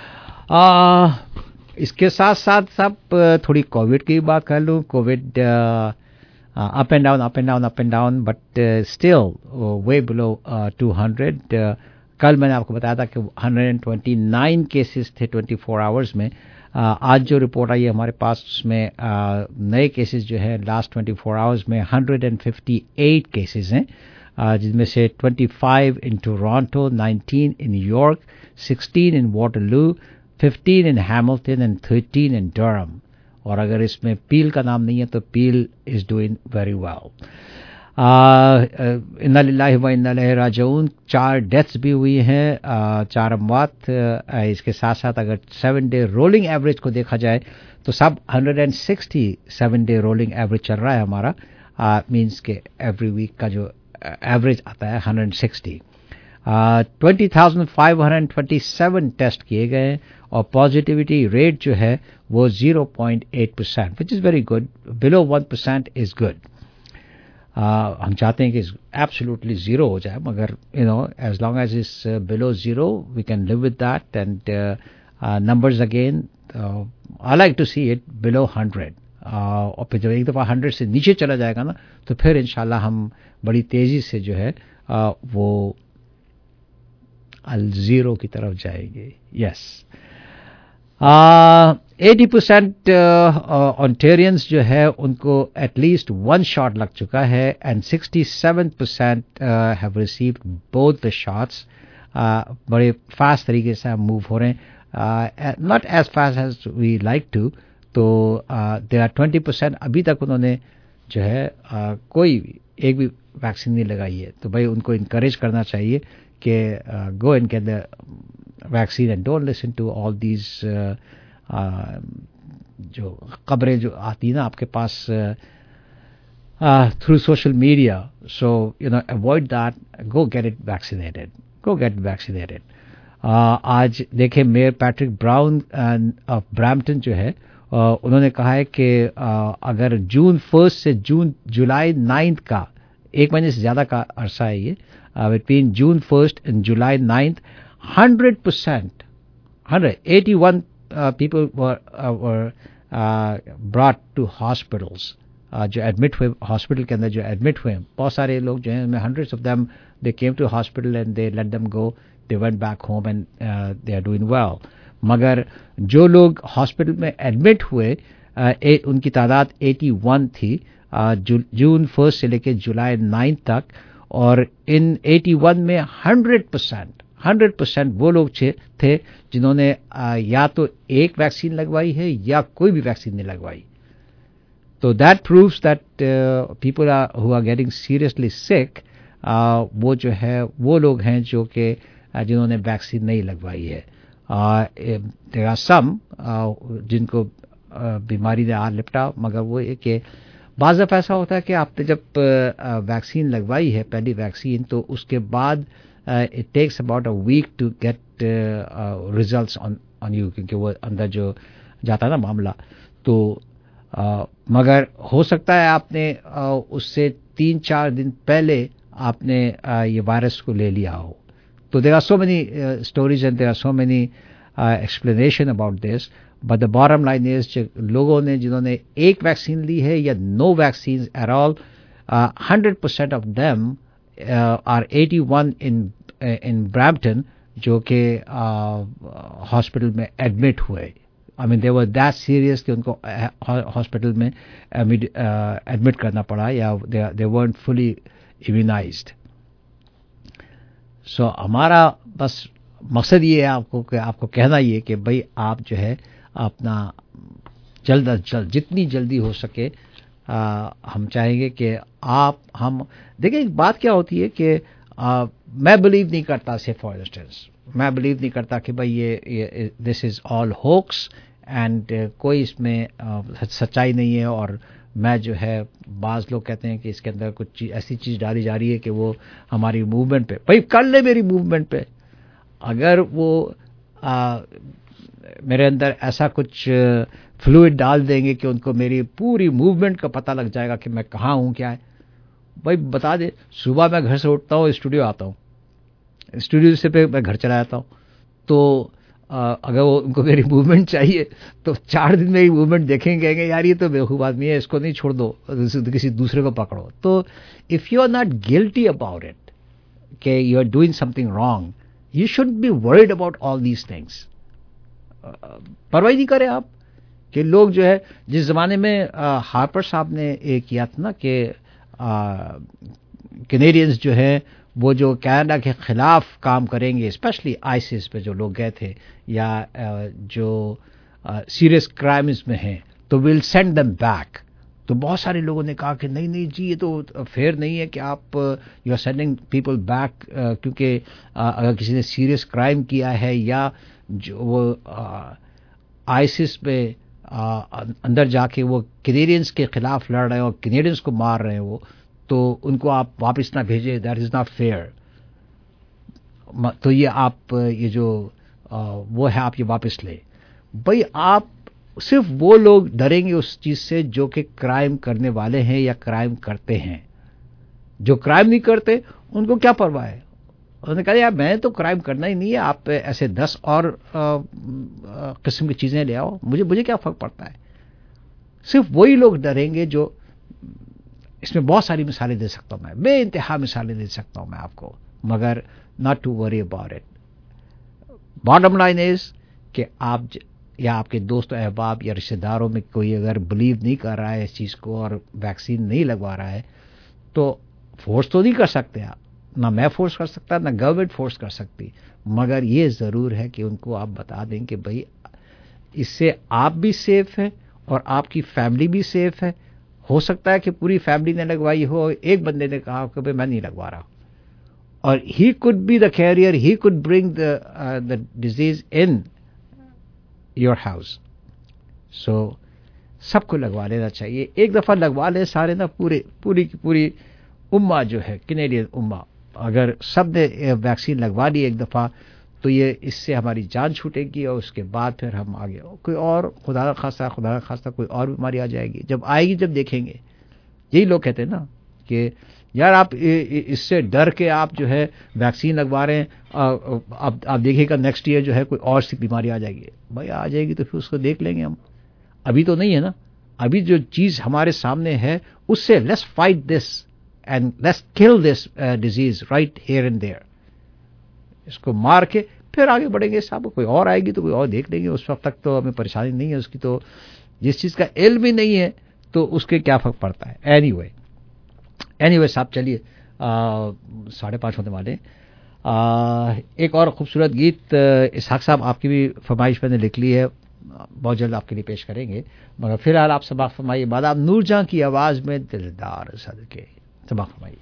اس کے ساتھ ساتھ سب تھوڑی کووڈ کی بات کر لوں۔ COVID up and down but still way below 200۔ کل میں نے آپ کو بتایا تھا کہ 129 کیسز تھے 24 آورز میں۔ آج جو رپورٹ آئی ہے ہمارے پاس، اس میں نئے کیسز جو ہے لاسٹ 24 آورز میں 158 کیسز ہیں، جن میں سے 25 in Toronto, 19 in New York, 16 in Waterloo, 15 in Hamilton and 13 in Durham. اور اگر اس میں پیل کا نام نہیں ہے تو Peel is doing very well. انا للہ و انا الیہ راجعون۔ 4 ڈیتھس بھی ہوئی ہیں، 4 اموات۔ اس کے ساتھ ساتھ اگر 7 ڈے رولنگ ایوریج کو دیکھا جائے تو سب 167 ڈے رولنگ ایوریج چل رہا ہے ہمارا، مینس کہ ایوری ویک کا جو ایوریج آتا ہے 160۔ 20,527 ٹیسٹ کیے گئے اور پازیٹیوٹی ریٹ جو ہے وہ 0.8%، which is very good. Below 1% is good. ہم چاہتے ہیں کہ ایبسولوٹلی زیرو ہو جائے، مگر as long as is below zero we can live with that. And numbers again I like to see it below 100۔ اور پھر جب ایک دفعہ 100 سے نیچے چلا جائے گا نا تو پھر انشاءاللہ ہم بڑی تیزی سے جو ہے وہ الزیرو کی طرف جائیں گے۔ یس، 80% آنٹیرینس جو ہے ان کو ایٹ لیسٹ 1 شاٹ لگ چکا ہے and 67% have received both the shots. بڑے فاسٹ طریقے سے ہم موو ہو رہے ہیں، not as fast as we like to. تو دیر آر 20% ابھی تک انہوں نے جو ہے کوئی ایک بھی ویکسین نہیں لگائی ہے۔ تو بھائی ان کو انکریج کرنا چاہیے کہ go and get the vaccine and don't listen to all these जो खबरें जो आती है ना आपके पास through social media, so avoid that, go get it vaccinated. आज देखें mayor Patrick Brown of Brampton जो है उन्होंने कहा है कि अगर जून 1 से जुलाई 9 का एक महीने से ज़्यादा का अरसा है ये, between June 1 and July 9 100%, 181 people were brought to hospitals, जो एडमिट हुए हॉस्पिटल के अंदर, जो एडमिट हुए बहुत सारे लोग जो हैं, hundreds of them they came to hospital and they let them go, they went back home and they are doing well. मगर जो लोग हॉस्पिटल में एडमिट हुए उनकी तादाद 81 थी जून 1 से लेकर जुलाई 9 तक, और इन 81 में 100% वो लोग थे जिन्होंने या तो एक वैक्सीन लगवाई है या कोई भी वैक्सीन नहीं लगवाई. तो that proves that people who are getting seriously sick, वो जो है वो लोग हैं जो कि जिन्होंने वैक्सीन नहीं लगवाई है. देयर आर सम जिनको बीमारी ने आ लिपटा, मगर वो कि बाज़ दफ़ा ऐसा होता है कि आपने जब वैक्सीन लगवाई है पहली वैक्सीन, तो उसके बाद it takes about a week to get results on you, क्योंकि वो अंदर जो जाता है ना मामला. तो मगर हो सकता है आपने उससे 3-4 दिन पहले आपने ये वायरस को ले लिया हो. तो there are so many stories and there are so many explanation about this, but the bottom line is लोगों ने जिन्होंने एक वैक्सीन ली है या no vaccines at all, 100% of them are 81 in Brampton जो कि हॉस्पिटल में एडमिट हुए. I mean they were that serious कि उनको हॉस्पिटल में एडमिट करना पड़ा, या they weren't fully immunized. So हमारा बस मकसद ये है आपको कहना ये कि भाई आप जो है अपना जल्द अज जल्द जितनी जल्दी हो सके हम चाहेंगे कि हम देखिए. एक बात क्या होती है कि मैं बिलीव नहीं करता, से फॉर इंस्टेंस मैं बिलीव नहीं करता कि भाई ये this is all hoax and कोई इसमें सच्चाई नहीं है. और मैं जो है बाज़ लोग कहते हैं कि इसके अंदर कुछ ऐसी चीज़ डाली जा रही है कि वो हमारी मूवमेंट पे, भाई कर ले मेरी मूवमेंट पे. अगर वो मेरे अंदर ऐसा कुछ फ्लूइड डाल देंगे कि उनको मेरी पूरी मूवमेंट का पता लग जाएगा कि मैं कहाँ हूँ क्या है, भाई बता दे. सुबह मैं घर से उठता हूँ, स्टूडियो आता हूँ, स्टूडियो से पे मैं घर चला जाता हूँ. तो अगर वो उनको मेरी मूवमेंट चाहिए तो 4 दिन मेरी मूवमेंट देखेंगे यार ये तो बेवकूफ़ आदमी है, इसको नहीं छोड़ दो, किसी दूसरे को पकड़ो. तो if you are not guilty about it कि you are doing something wrong, you should be worried about all these things. परवाही नहीं करें आप कि लोग जो है, जिस ज़माने में हार्पर साहब ने एक किया था ना कि कैनेडियंस जो है वो जो कनाडा के ख़िलाफ़ काम करेंगे, स्पेशली आईसिस पे जो लोग गए थे या जो सीरियस क्राइम्स में हैं, तो विल सेंड देम बैक. तो बहुत सारे लोगों ने कहा कि नहीं जी ये तो फेयर नहीं है कि आप you are sending people back, क्योंकि अगर किसी ने सीरियस क्राइम किया है या जो वो आईसिस पे अंदर जाके वो कैनेडियंस के ख़िलाफ़ लड़ रहे हैं और कैनेडियंस को मार रहे हैं वो, तो उनको आप वापस ना भेजें, दैट इज़ नॉट फेयर. तो ये आप ये जो वो है आप ये वापस ले. भाई आप सिर्फ वो लोग डरेंगे उस चीज़ से जो कि क्राइम करने वाले हैं या क्राइम करते हैं. जो क्राइम नहीं करते उनको क्या परवाह है. उन्होंने कहा यार मैं तो क्राइम करना ही नहीं है, आप ऐसे 10 और किस्म की चीज़ें ले आओ, मुझे क्या फ़र्क पड़ता है. सिर्फ वही लोग डरेंगे जो, इसमें बहुत सारी मिसालें दे सकता हूँ मैं, बेइंतहा मिसालें दे सकता हूँ मैं आपको, मगर not to worry about it. Bottom line is कि आप या आपके दोस्त अहबाब या रिश्तेदारों में कोई अगर बिलीव नहीं कर रहा है इस चीज़ को और वैक्सीन नहीं लगवा रहा है, तो फोर्स तो नहीं कर सकते आप, ना मैं फोर्स कर सकता ना गवर्नमेंट फोर्स कर सकती, मगर ये ज़रूर है कि उनको आप बता दें कि भाई इससे आप भी सेफ हैं और आपकी फैमिली भी सेफ है. हो सकता है कि पूरी फैमिली ने लगवाई हो, एक बंदे ने कहा कि भाई मैं नहीं लगवा रहा, और he could be the carrier, he could bring the disease in your house. So سب کو لگوا لینا چاہیے. ایک دفعہ لگوا لے سارے نا, پوری کی پوری امہ جو ہے, کینیڈین امہ, اگر سب نے ویکسین لگوا لی ایک دفعہ تو یہ اس سے ہماری جان چھوٹے گی, اور اس کے بعد پھر ہم آگے کوئی اور خدا نہ خواستہ کوئی اور بیماری آ جائے گی. جب آئے گی جب دیکھیں گے. یہی لوگ کہتے ہیں نا کہ یار آپ اس سے ڈر کے آپ جو ہے ویکسین لگوا رہے ہیں, آپ دیکھیے گا نیکسٹ ایئر جو ہے کوئی اور سی بیماری آ جائے گی. بھائی آ جائے گی تو پھر اس کو دیکھ لیں گے ہم, ابھی تو نہیں ہے نا. ابھی جو چیز ہمارے سامنے ہے اس سے let's fight this and let's kill this disease right here and there. اس کو مار کے پھر آگے بڑھیں گے. صاحب کوئی اور آئے گی تو کوئی اور دیکھ لیں گے, اس وقت تک تو ہمیں پریشانی نہیں ہے اس کی. تو جس چیز کا علم ہی نہیں ہے تو اس کے کیا فرق پڑتا ہے. اینی وے صاحب چلیے 5:30 ہونے والے. ایک اور خوبصورت گیت اسحاق صاحب آپ کی بھی فرمائش میں نے لکھ لی ہے, بہت جلد آپ کے لیے پیش کریں گے, مگر فی الحال آپ سباق فرمائیے. بعد آپ نور جہاں کی آواز میں دلدار صدقے سباق فرمائیے.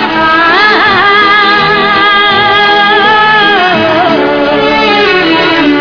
ah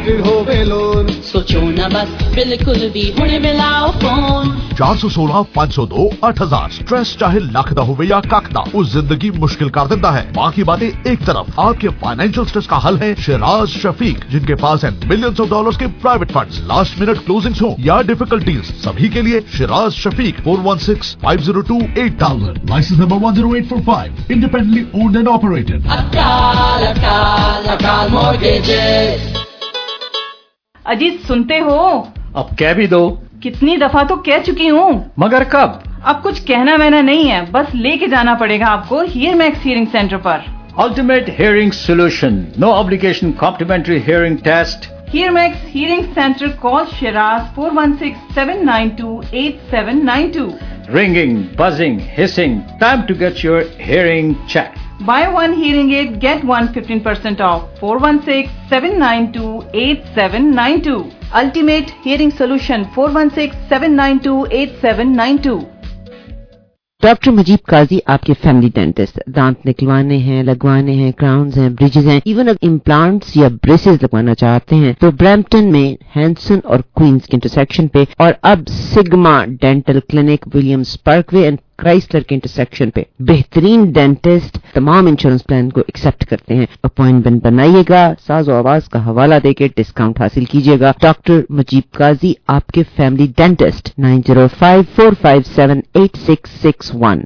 दाखिल होवे लोन सोचो न बस बिल्कुल भी हुणे मिलाओ फोन 416-502-8000 स्ट्रेस चाहे लख दा होवे या कख दा उस जिंदगी मुश्किल कर देता है। बाकी बातें एक तरफ, आपके फाइनेंशियल स्ट्रेस का हल है शिराज शफीक, जिनके पास है मिलियंस ऑफ डॉलर्स के private funds, last minute closings हो या डिफिकल्टीज, सभी के लिए Shiraz Shafiq 416-502-8000 license number 10845 independently owned and operated. Akal mortgages. Ajit सुनते हो? अब कह भी दो। कितनी दफा तो कह चुकी हूँ। मगर कब? अब कुछ कहना वहना नहीं है, बस लेके जाना पड़ेगा आपको हियर मैक्स हियरिंग सेंटर पर। Ultimate Hearing Solution, no obligation complimentary hearing test. Here Max Hearing Center, call Shiraz 416-792-8792. Ringing, buzzing, hissing, time to get your hearing checked. Buy one hearing aid, get one 15% off. 416-792-8792. Ultimate Hearing Solution 416-792-8792. Doctor Mujeeb Qazi आपके family dentist, दांत निकलवाने हैं, लगवाने हैं, crowns हैं, bridges हैं, even अगर implants या ब्रेसेस लगवाना चाहते हैं तो ब्रैम्पटन में हैंसन और क्वींस के इंटरसेक्शन पे, और अब sigma dental clinic Williams parkway and Chrysler के इंटरसेक्शन पे बेहतरीन डेंटिस्ट तमाम इंश्योरेंस प्लान को एक्सेप्ट करते हैं। अपॉइंटमेंट बनाइएगा, साज़ो आवाज का हवाला देके डिस्काउंट हासिल कीजिएगा। डॉक्टर मजीब काजी आपके फैमिली डेंटिस्ट 9054578661।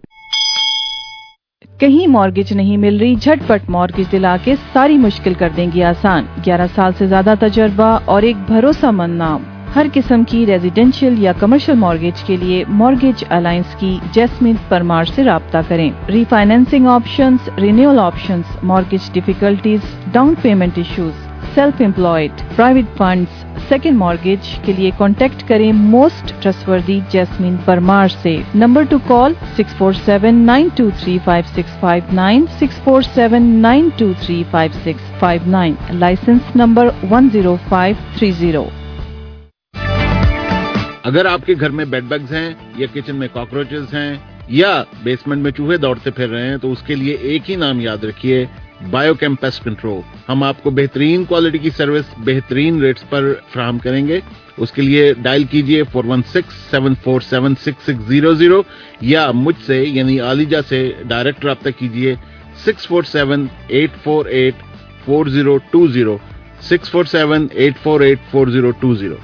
कहीं मॉर्गेज नहीं मिल रही? झटपट मॉर्गेज दिला के सारी मुश्किल कर देंगी आसान। 11 साल से ज्यादा तजर्बा और एक भरोसामंद नाम। हर किस्म की रेजिडेंशियल या कमर्शियल मॉर्गेज के लिए मॉर्गेज अलायंस की जैस्मिन परमार से राब्ता करें। Refinancing options, renewal options, mortgage difficulties, down payment issues, self employed, private funds, second mortgage के लिए कॉन्टेक्ट करें मोस्ट ट्रस्टवर्दी जैस्मिन परमार से। Number to call 647-923-5659, 647-923-5659, license number 10530। अगर आपके घर में बेड बग्स हैं या किचन में कॉकरोचेस हैं या बेसमेंट में चूहे दौड़ते फिर रहे हैं तो उसके लिए एक ही नाम याद रखिए, बायोकेम पेस्ट कंट्रोल। हम आपको बेहतरीन क्वालिटी की सर्विस बेहतरीन रेट्स पर फराहम करेंगे। उसके लिए डायल कीजिए 416-747-6600 या मुझसे यानी आलिजा से डायरेक्ट रब्ता कीजिए 647-848-4020, 647-848-4020।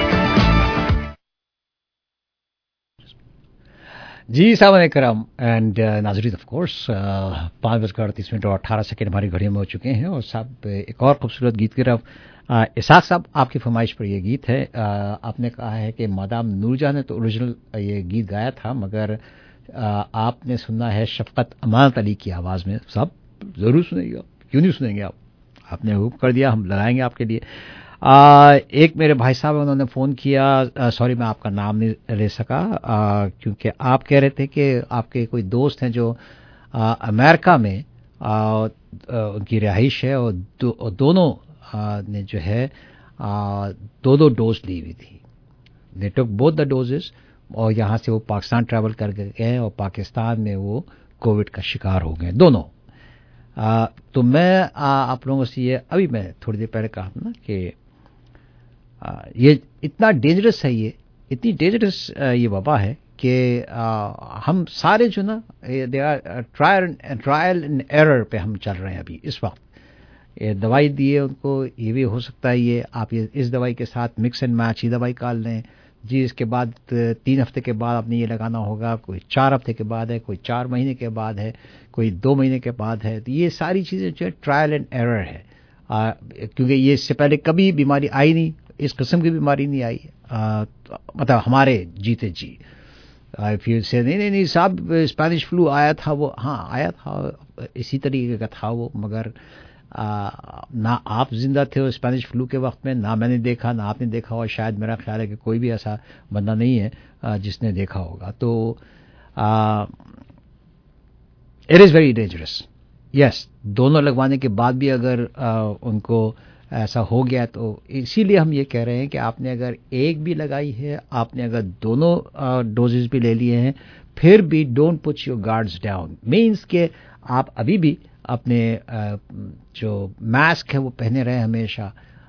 जी सामने करम एंड नाजरीन, ऑफ कोर्स 5:38 और 18 हमारी घड़ियों में हो चुके हैं और साहब एक और खूबसूरत गीत की तरफ। इसाक साहब, आपकी फरमाइश पर ये गीत है। आपने कहा है कि मादाम नूरजहां ने तो ओरिजिनल ये गीत गाया था, मगर आपने सुनना है शफकत अमानत अली की आवाज़ में। साहब ज़रूर सुनेंगे, क्यों नहीं सुनेंगे आप? आपने हुक्म कर दिया, हम लगाएंगे आपके लिए। एक मेरे भाई साहब उन्होंने फ़ोन किया, सॉरी मैं आपका नाम नहीं ले सका, क्योंकि आप कह रहे थे कि आपके कोई दोस्त हैं जो अमेरिका में उनकी रिहाइश है और दोनों ने जो है दो डोज ली हुई थी। They took both the doses और यहाँ से वो पाकिस्तान ट्रैवल कर गए और पाकिस्तान में वो कोविड का शिकार हो गए दोनों। तो मैं आप लोगों से ये अभी मैं थोड़ी देर पहले कहा ना कि ये इतना डेंजरस है, ये इतनी डेंजरस ये वबा है कि हम सारे जो ना they are trial and error पे हम चल रहे हैं अभी इस वक्त। ये दवाई दिए उनको, ये भी हो सकता है ये आप ये इस दवाई के साथ मिक्स एंड मैच ही दवाई काल लें जी, इसके बाद 3 हफ्ते के बाद आपने ये लगाना होगा, कोई 4 हफ्ते के बाद है, कोई 4 महीने के बाद है, कोई 2 महीने के बाद है। तो ये सारी चीज़ें जो है ट्रायल एंड एरर है, क्योंकि ये इससे पहले कभी बीमारी आई नहीं, इस किस्म की बीमारी नहीं आई, मतलब हमारे जीते जी। इफ यू से नहीं साहब स्पेनिश फ्लू आया था, वो हाँ आया था, इसी तरीके का था वो, मगर ना आप जिंदा थे उस स्पेनिश फ्लू के वक्त में, ना मैंने देखा, ना आपने देखा, और शायद मेरा ख्याल है कि कोई भी ऐसा बंदा नहीं है जिसने देखा होगा। तो it is very dangerous. Yes, दोनों लगवाने के बाद भी अगर उनको ऐसा हो गया तो इसीलिए हम ये कह रहे हैं कि आपने अगर एक भी लगाई है, आपने अगर दोनों डोजेस भी ले लिए हैं, फिर भी don't put your guards down. Means के आप अभी भी अपने जो मास्क है वो पहने रहे हमेशा,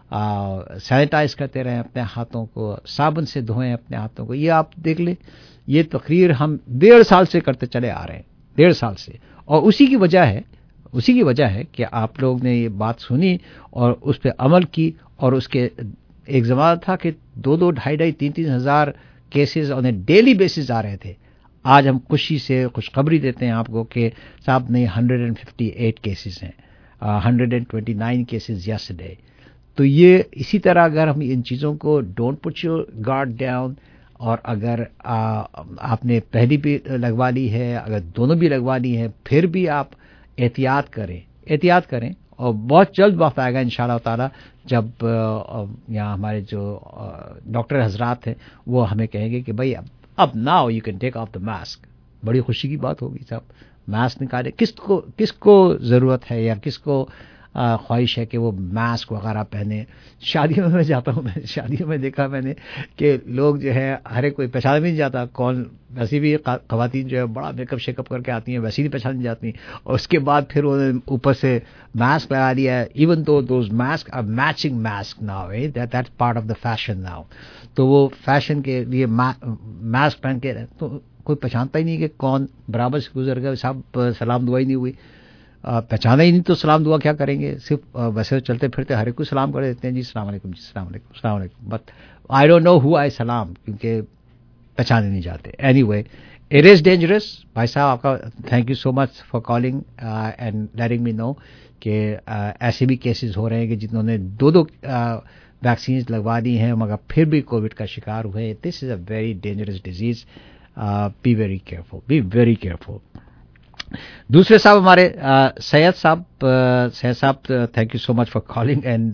سینیٹائز کرتے رہیں اپنے ہاتھوں کو, صابن سے دھوئیں اپنے ہاتھوں کو. یہ آپ دیکھ لیں, یہ تقریر ہم 1.5 سال سے کرتے چلے آ رہے ہیں, 1.5 سال سے. اور اسی کی وجہ ہے کہ آپ لوگ نے یہ بات سنی اور اس پہ عمل کی. اور اس کے ایک زمانہ تھا کہ 2-2, 2.5, 3 ہزار cases on a daily basis آ رہے تھے. آج ہم خوشی سے خوشخبری دیتے ہیں آپ کو کہ صاحب نہیں 158 کیسز ہیں, 129 کیسز یسٹرڈے. تو یہ اسی طرح اگر ہم ان چیزوں کو don't put your guard down, اور اگر آپ نے پہلی بھی لگوا لی ہے, اگر دونوں بھی لگوا لی ہیں, پھر بھی آپ احتیاط کریں اور بہت جلد وقت آئے گا انشاءاللہ تعالی جب یہاں ہمارے جو ڈاکٹر حضرات ہیں وہ ہمیں کہیں گے کہ بھائی اب now you can take off the mask. بڑی خوشی کی بات ہوگی صاحب, ماسک نکالے. کس کو ضرورت ہے یا کس کو خواہش ہے کہ وہ ماسک وغیرہ پہنے. شادیوں میں جاتا ہوں, شادیوں میں دیکھا میں نے کہ لوگ جو ہے ہر ایک کوئی پہچانا بھی نہیں جاتا کون. ویسے بھی خواتین جو ہے بڑا میک اپ شیک اپ کر کے آتی ہیں, ویسے نہیں پہچانی جاتی, اور اس کے بعد پھر انہوں نے اوپر سے ماسک لگا لیا ہے. ایون دو those mask are matching mask now, that's part of the fashion now. تو وہ فیشن کے لیے ماسک پہن کے تو کوئی پہچانتا ہی نہیں کہ کون برابر سے گزر گیا. صاحب سلام دعا ہی نہیں ہوئی, پہچانا ہی نہیں تو سلام دعا کیا کریں گے. صرف ویسے چلتے پھرتے ہر ایک کو سلام کر دیتے ہیں, جی السلام علیکم, جی السلام علیکم, السلام علیکم. بٹ آئی ڈونٹ نو ہو آئی سلام, کیونکہ پہچانے نہیں جاتے. Anyway it is dangerous. بھائی صاحب آپ کا thank you so much for calling and letting me know کہ ایسے بھی کیسز ہو رہے ہیں کہ جنہوں نے 2 ویکسینز لگوا دی ہیں مگر پھر بھی کووڈ کا شکار ہوئے. This is a very dangerous disease. Be very careful. دوسرے صاحب ہمارے سید صاحب thank you so much for calling. And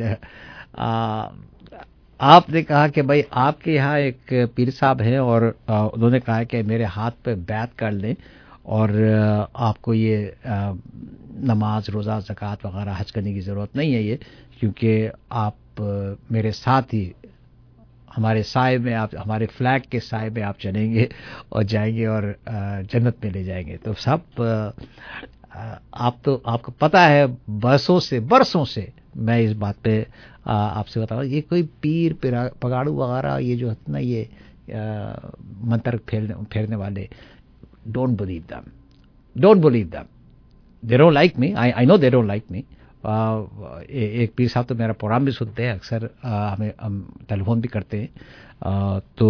آپ نے کہا کہ بھائی آپ کے یہاں ایک پیر صاحب ہیں اور انہوں نے کہا کہ میرے ہاتھ پہ بیعت کر لیں اور آپ کو یہ نماز, روزہ, زکوٰۃ وغیرہ حج کرنے کی ضرورت نہیں ہے یہ, کیونکہ آپ میرے ساتھ ہی ہمارے سائے میں, آپ ہمارے فلیگ کے سائے میں آپ چلیں گے اور جائیں گے اور جنت میں لے جائیں گے. تو صاحب آپ کو پتہ ہے برسوں سے میں اس بات پہ آپ سے بتاؤں, یہ کوئی پیر پگاڑو وغیرہ یہ جو ہے نا یہ منتر پھیرنے والے, don't believe them. They don't like me, I know they don't like me. ایک پیر صاحب تو میرا پروگرام بھی سنتے ہیں اکثر, ہم ٹیلیفون بھی کرتے ہیں. تو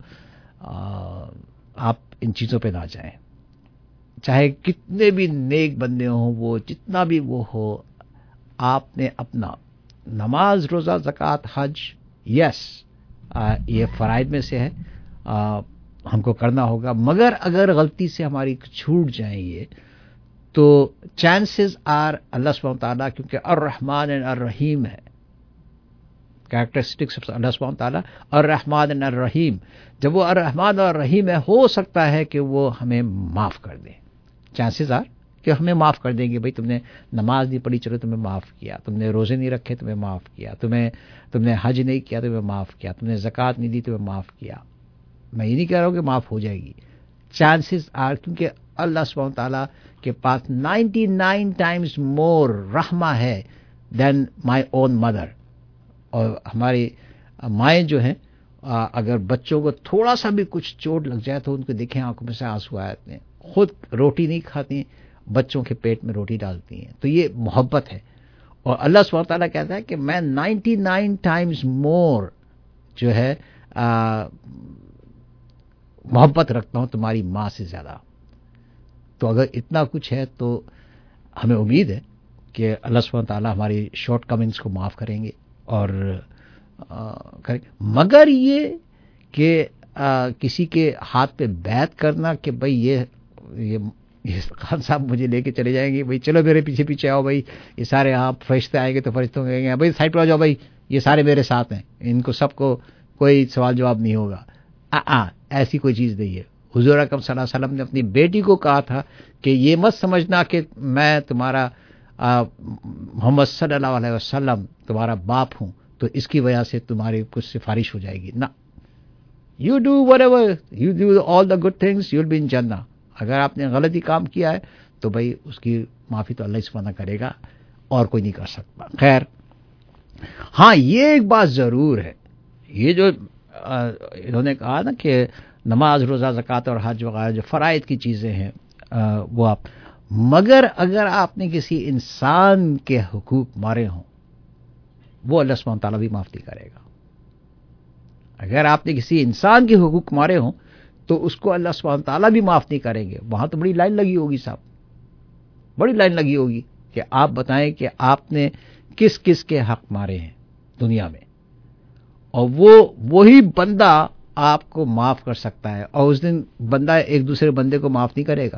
آپ ان چیزوں پہ نہ جائیں, چاہے کتنے بھی نیک بندے ہوں, وہ جتنا بھی وہ ہو, آپ نے اپنا نماز, روزہ, زکوٰۃ, حج, یس یہ فرائض میں سے ہے, ہم کو کرنا ہوگا. مگر اگر غلطی سے ہماری چھوٹ جائیں یہ تو چانسز آر اللہ سبحانہ تعالیٰ, کیونکہ الرحمن اینڈ الرحیم ہے, کریکٹرسٹکس اللہ سبحانہ تعالیٰ الرحمن اینڈ الرحیم. جب وہ الرحمن اور الرحیم ہے, ہو سکتا ہے کہ وہ ہمیں معاف کر دیں. چانسز آر کہ ہمیں معاف کر دیں گے. بھائی تم نے نماز نہیں پڑھی, چلو تمہیں معاف کیا. تم نے روزے نہیں رکھے, تمہیں معاف کیا. تم نے حج نہیں کیا, تمہیں معاف کیا. تم نے زکوٰۃ نہیں دی, تمہیں معاف کیا. میں یہ نہیں کہہ رہا ہوں کہ معاف ہو جائے گی. چانسز آر, کیونکہ اللہ سبحانہ تعالیٰ کے پاس 99 ٹائمز مور رحمہ ہے دین مائی اون مدر. اور ہماری مائیں جو ہیں, اگر بچوں کو تھوڑا سا بھی کچھ چوٹ لگ جائے تو ان کو دیکھیں آنکھوں میں سے آنسو آ جاتے ہیں. خود روٹی نہیں کھاتی, بچوں کے پیٹ میں روٹی ڈالتی ہیں. تو یہ محبت ہے. اور اللہ سبحانہ تعالیٰ کہتا ہے کہ میں 99 ٹائمز مور جو ہے محبت رکھتا ہوں تمہاری ماں سے زیادہ. تو اگر اتنا کچھ ہے تو ہمیں امید ہے کہ اللہ سبحانہ تعالیٰ ہماری شارٹ کمنگز کو معاف کریں گے اور کریں. مگر یہ کہ کسی کے ہاتھ پہ بیعت کرنا کہ بھئی یہ خان صاحب مجھے لے کے چلے جائیں گے, بھئی چلو میرے پیچھے پیچھے آؤ, بھئی یہ سارے آپ فرشتے آئیں گے تو فرشتوں کہیں گے بھئی سائڈ پر آ جاؤ, بھئی یہ سارے میرے ساتھ ہیں, ان کو سب کو کوئی سوال جواب نہیں ہوگا. ایسی کوئی چیز نہیں ہے. حضور اکرم صلی اللہ علیہ وسلم نے اپنی بیٹی کو کہا تھا کہ یہ مت سمجھنا کہ میں تمہارا محمد صلی اللہ علیہ وسلم تمہارا باپ ہوں تو اس کی وجہ سے تمہاری کچھ سفارش ہو جائے گی. نہ, you do whatever you do all the good things you will be in جنہ. اگر آپ نے غلطی کام کیا ہے تو بھائی اس کی معافی تو اللہ سبحانہ کرے گا اور کوئی نہیں کر سکتا. خیر, ہاں یہ ایک بات ضرور ہے، یہ جو انہوں نے کہا نا کہ نماز، روزہ، زکوٰۃ اور حج وغیرہ جو فرائض کی چیزیں ہیں وہ آپ، مگر اگر آپ نے کسی انسان کے حقوق مارے ہوں وہ اللہ سبحانہ تعالیٰ بھی معاف نہیں کرے گا. اگر آپ نے کسی انسان کے حقوق مارے ہوں تو اس کو اللہ سبحانہ تعالیٰ بھی معاف نہیں کریں گے. وہاں تو بڑی لائن لگی ہوگی صاحب، بڑی لائن لگی ہوگی کہ آپ بتائیں کہ آپ نے کس کس کے حق مارے ہیں دنیا میں، اور وہی بندہ آپ کو معاف کر سکتا ہے، اور اس دن بندہ ایک دوسرے بندے کو معاف نہیں کرے گا.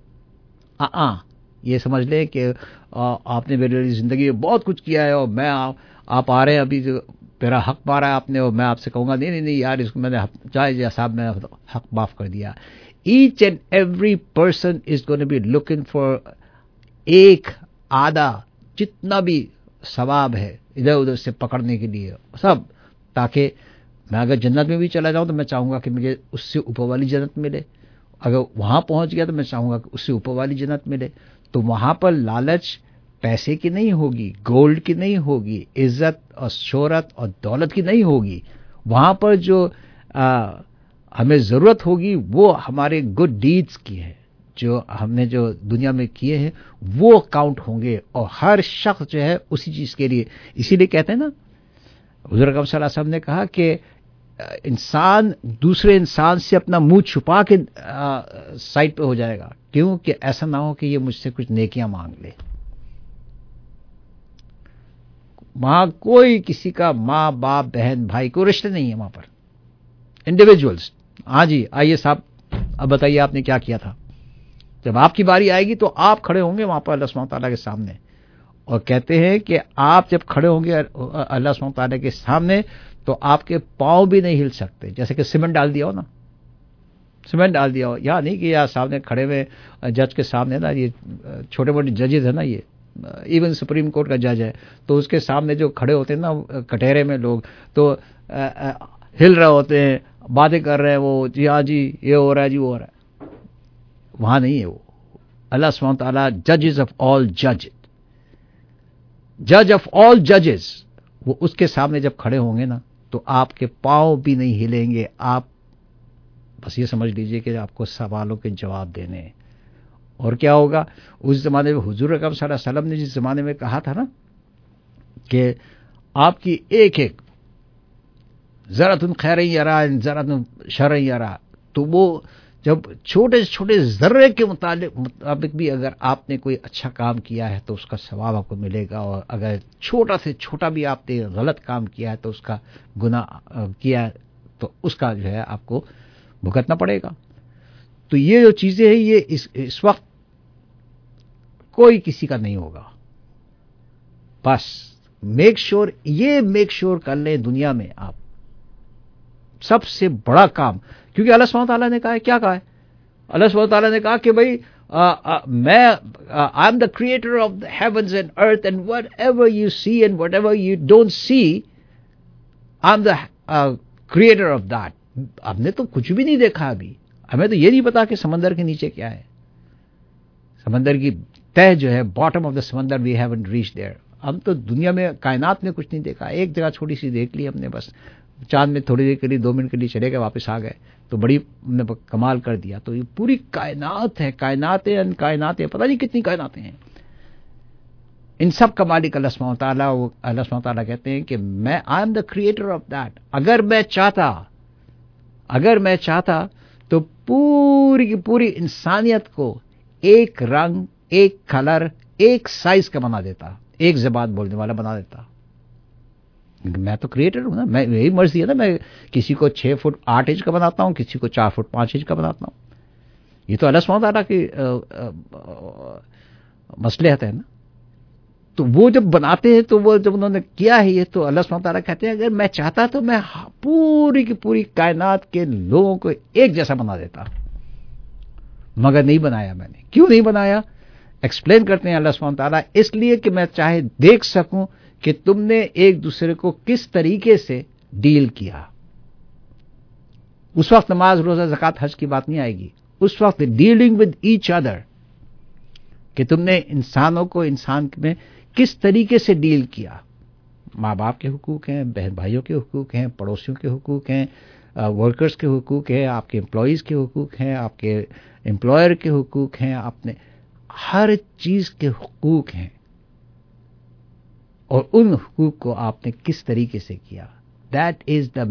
یہ سمجھ لیں کہ آپ نے میری زندگی میں بہت کچھ کیا ہے اور میں آپ آ رہے ہیں ابھی میرا حق مارا ہے آپ نے، اور میں آپ سے کہوں گا نہیں یار اس کو میں نے چاہے صاحب میں حق معاف کر دیا. Each and every person is going to be looking for ایک آدھا جتنا بھی ثواب ہے ادھر ادھر سے پکڑنے کے لیے سب، تاکہ میں اگر جنت میں بھی چلا جاؤں تو میں چاہوں گا کہ مجھے اس سے اوپر والی جنت ملے. اگر وہاں پہنچ گیا تو میں چاہوں گا کہ اس سے اوپر والی جنت ملے. تو وہاں پر لالچ پیسے کی نہیں ہوگی، گولڈ کی نہیں ہوگی، عزت اور شہرت اور دولت کی نہیں ہوگی. وہاں پر جو ہمیں ضرورت ہوگی وہ ہمارے گڈ ڈیڈز کی ہے، جو ہم نے جو دنیا میں کیے ہیں وہ کاؤنٹ ہوں گے، اور ہر شخص جو ہے اسی چیز کے لیے. اسی لیے کہتے ہیں نا، حضور اکرم صلی اللہ علیہ وسلم نے کہا کہ انسان دوسرے انسان سے اپنا منہ چھپا کے سائڈ پہ ہو جائے گا. کیوں؟ کہ ایسا نہ ہو کہ یہ مجھ سے کچھ نیکیاں مانگ لے. وہاں کوئی کسی کا ماں باپ بہن بھائی کوئی رشتے نہیں ہے وہاں پر، انڈیویجولز. ہاں جی آئیے صاحب اب بتائیے آپ نے کیا کیا تھا. جب آپ کی باری آئے گی تو آپ کھڑے ہوں گے وہاں پر اللہ سبحانہ تعالیٰ کے سامنے، اور کہتے ہیں کہ آپ جب کھڑے ہوں گے اللہ سبحانہ تعالیٰ کے سامنے تو آپ کے پاؤں بھی نہیں ہل سکتے. جیسے کہ سیمنٹ ڈال دیا ہو نا، سیمنٹ ڈال دیا ہو، یا نہیں کہ یار سامنے کھڑے ہوئے جج کے سامنے نا، یہ چھوٹے موٹے ججز ہیں نا، یہ ایون سپریم کورٹ کا جج ہے، تو اس کے سامنے جو کھڑے ہوتے ہیں نا کٹہرے میں لوگ، تو ہل رہے ہوتے ہیں، باتیں کر رہے ہیں، وہ جی ہاں جی یہ ہو رہا ہے جی وہ ہو رہا ہے. وہاں نہیں ہے وہ. اللہ سبحانہ تعالیٰ ججز آف آل جج آف آل ججز، وہ اس کے سامنے جب کھڑے ہوں گے نا تو آپ کے پاؤں بھی نہیں ہلیں گے. آپ بس یہ سمجھ لیجئے کہ آپ کو سوالوں کے جواب دینے ہیں. اور کیا ہوگا اس زمانے میں؟ حضور اکرم صلی اللہ علیہ وسلم نے جس زمانے میں کہا تھا نا کہ آپ کی ایک ایک ذرۃ خیر یرا ذرۃ شر یرا، تو وہ جب چھوٹے سے چھوٹے ذرے کے مطابق بھی اگر آپ نے کوئی اچھا کام کیا ہے تو اس کا ثواب آپ کو ملے گا، اور اگر چھوٹا سے چھوٹا بھی آپ نے غلط کام کیا ہے تو اس کا گناہ کیا ہے تو اس کا جو ہے آپ کو بھگتنا پڑے گا. تو یہ جو چیزیں ہیں یہ اس وقت کوئی کسی کا نہیں ہوگا. بس میک شور کر لیں دنیا میں آپ سب سے بڑا کام، کیونکہ اللہ سبحانہ تعالیٰ نے کہا ہے، کیا کہا ہے؟ اللہ سبحانہ تعالیٰ نے کہا کہ بھائی میں I am the creator of the heavens and earth and whatever you see and whatever you don't see I am the creator of that. ہم نے تو کچھ بھی نہیں دیکھا ابھی، ہمیں تو یہ نہیں پتا کہ سمندر کے نیچے کیا ہے. سمندر کی تہ جو ہے، باٹم آف دا سمندر، وی ہیونٹ ریچ دیئر. ہم تو دنیا میں کائنات میں کچھ نہیں دیکھا. ایک جگہ چھوٹی سی دیکھ لی ہم نے، بس چاند میں تھوڑی دیر کے لیے 2 منٹ کے لیے چلے گئے واپس آ گئے، تو بڑی ہم نے کمال کر دیا. تو یہ پوری کائنات ہے، کائناتیں ان کائناتیں، پتہ نہیں کتنی کائناتیں ہیں. ان سب کا مالک اللہ سبحانہ تعالیٰ. اللہ سبحانہ تعالیٰ کہتے ہیں کہ میں I am the creator of that. اگر میں چاہتا تو پوری کی پوری انسانیت کو ایک رنگ، ایک کلر، ایک سائز کا بنا دیتا، ایک زبان بولنے والا بنا دیتا. میں تو کریٹر ہوں نا، میں یہی مرضی ہے نا، میں کسی کو 6 فٹ 8 انچ کا بناتا ہوں، کسی کو 4 فٹ 5 انچ کا بناتا ہوں. یہ تو اللہ سبحانہ تعالیٰ کی مصلحت ہے نا. تو وہ جب بناتے ہیں تو وہ جب انہوں نے کیا ہے یہ، تو اللہ سبحانہ تعالیٰ کہتے ہیں اگر میں چاہتا تو میں پوری کی پوری کائنات کے لوگوں کو ایک جیسا بنا دیتا، مگر نہیں بنایا میں نے. کیوں نہیں بنایا؟ ایکسپلین کرتے ہیں اللہ سبحانہ تعالیٰ، اس لیے کہ میں چاہے دیکھ سکوں کہ تم نے ایک دوسرے کو کس طریقے سے ڈیل کیا. اس وقت نماز، روزہ، زکوٰۃ، حج کی بات نہیں آئے گی. اس وقت ڈیلنگ ود ایچ ادر، کہ تم نے انسانوں کو انسان میں کس طریقے سے ڈیل کیا. माँ बाप के हुकूक हैं, बहन भाइयों के हुकूक हैं, पड़ोसियों के हुकूक हैं, वर्कर्स के हुकूक हैं, आपके एम्प्लॉयज़ के हुकूक हैं, आपके एम्प्लॉयर के हुकूक हैं, आपने हर चीज़ के हुकूक हैं और उन हुकूक को आपने किस तरीके से किया. That is the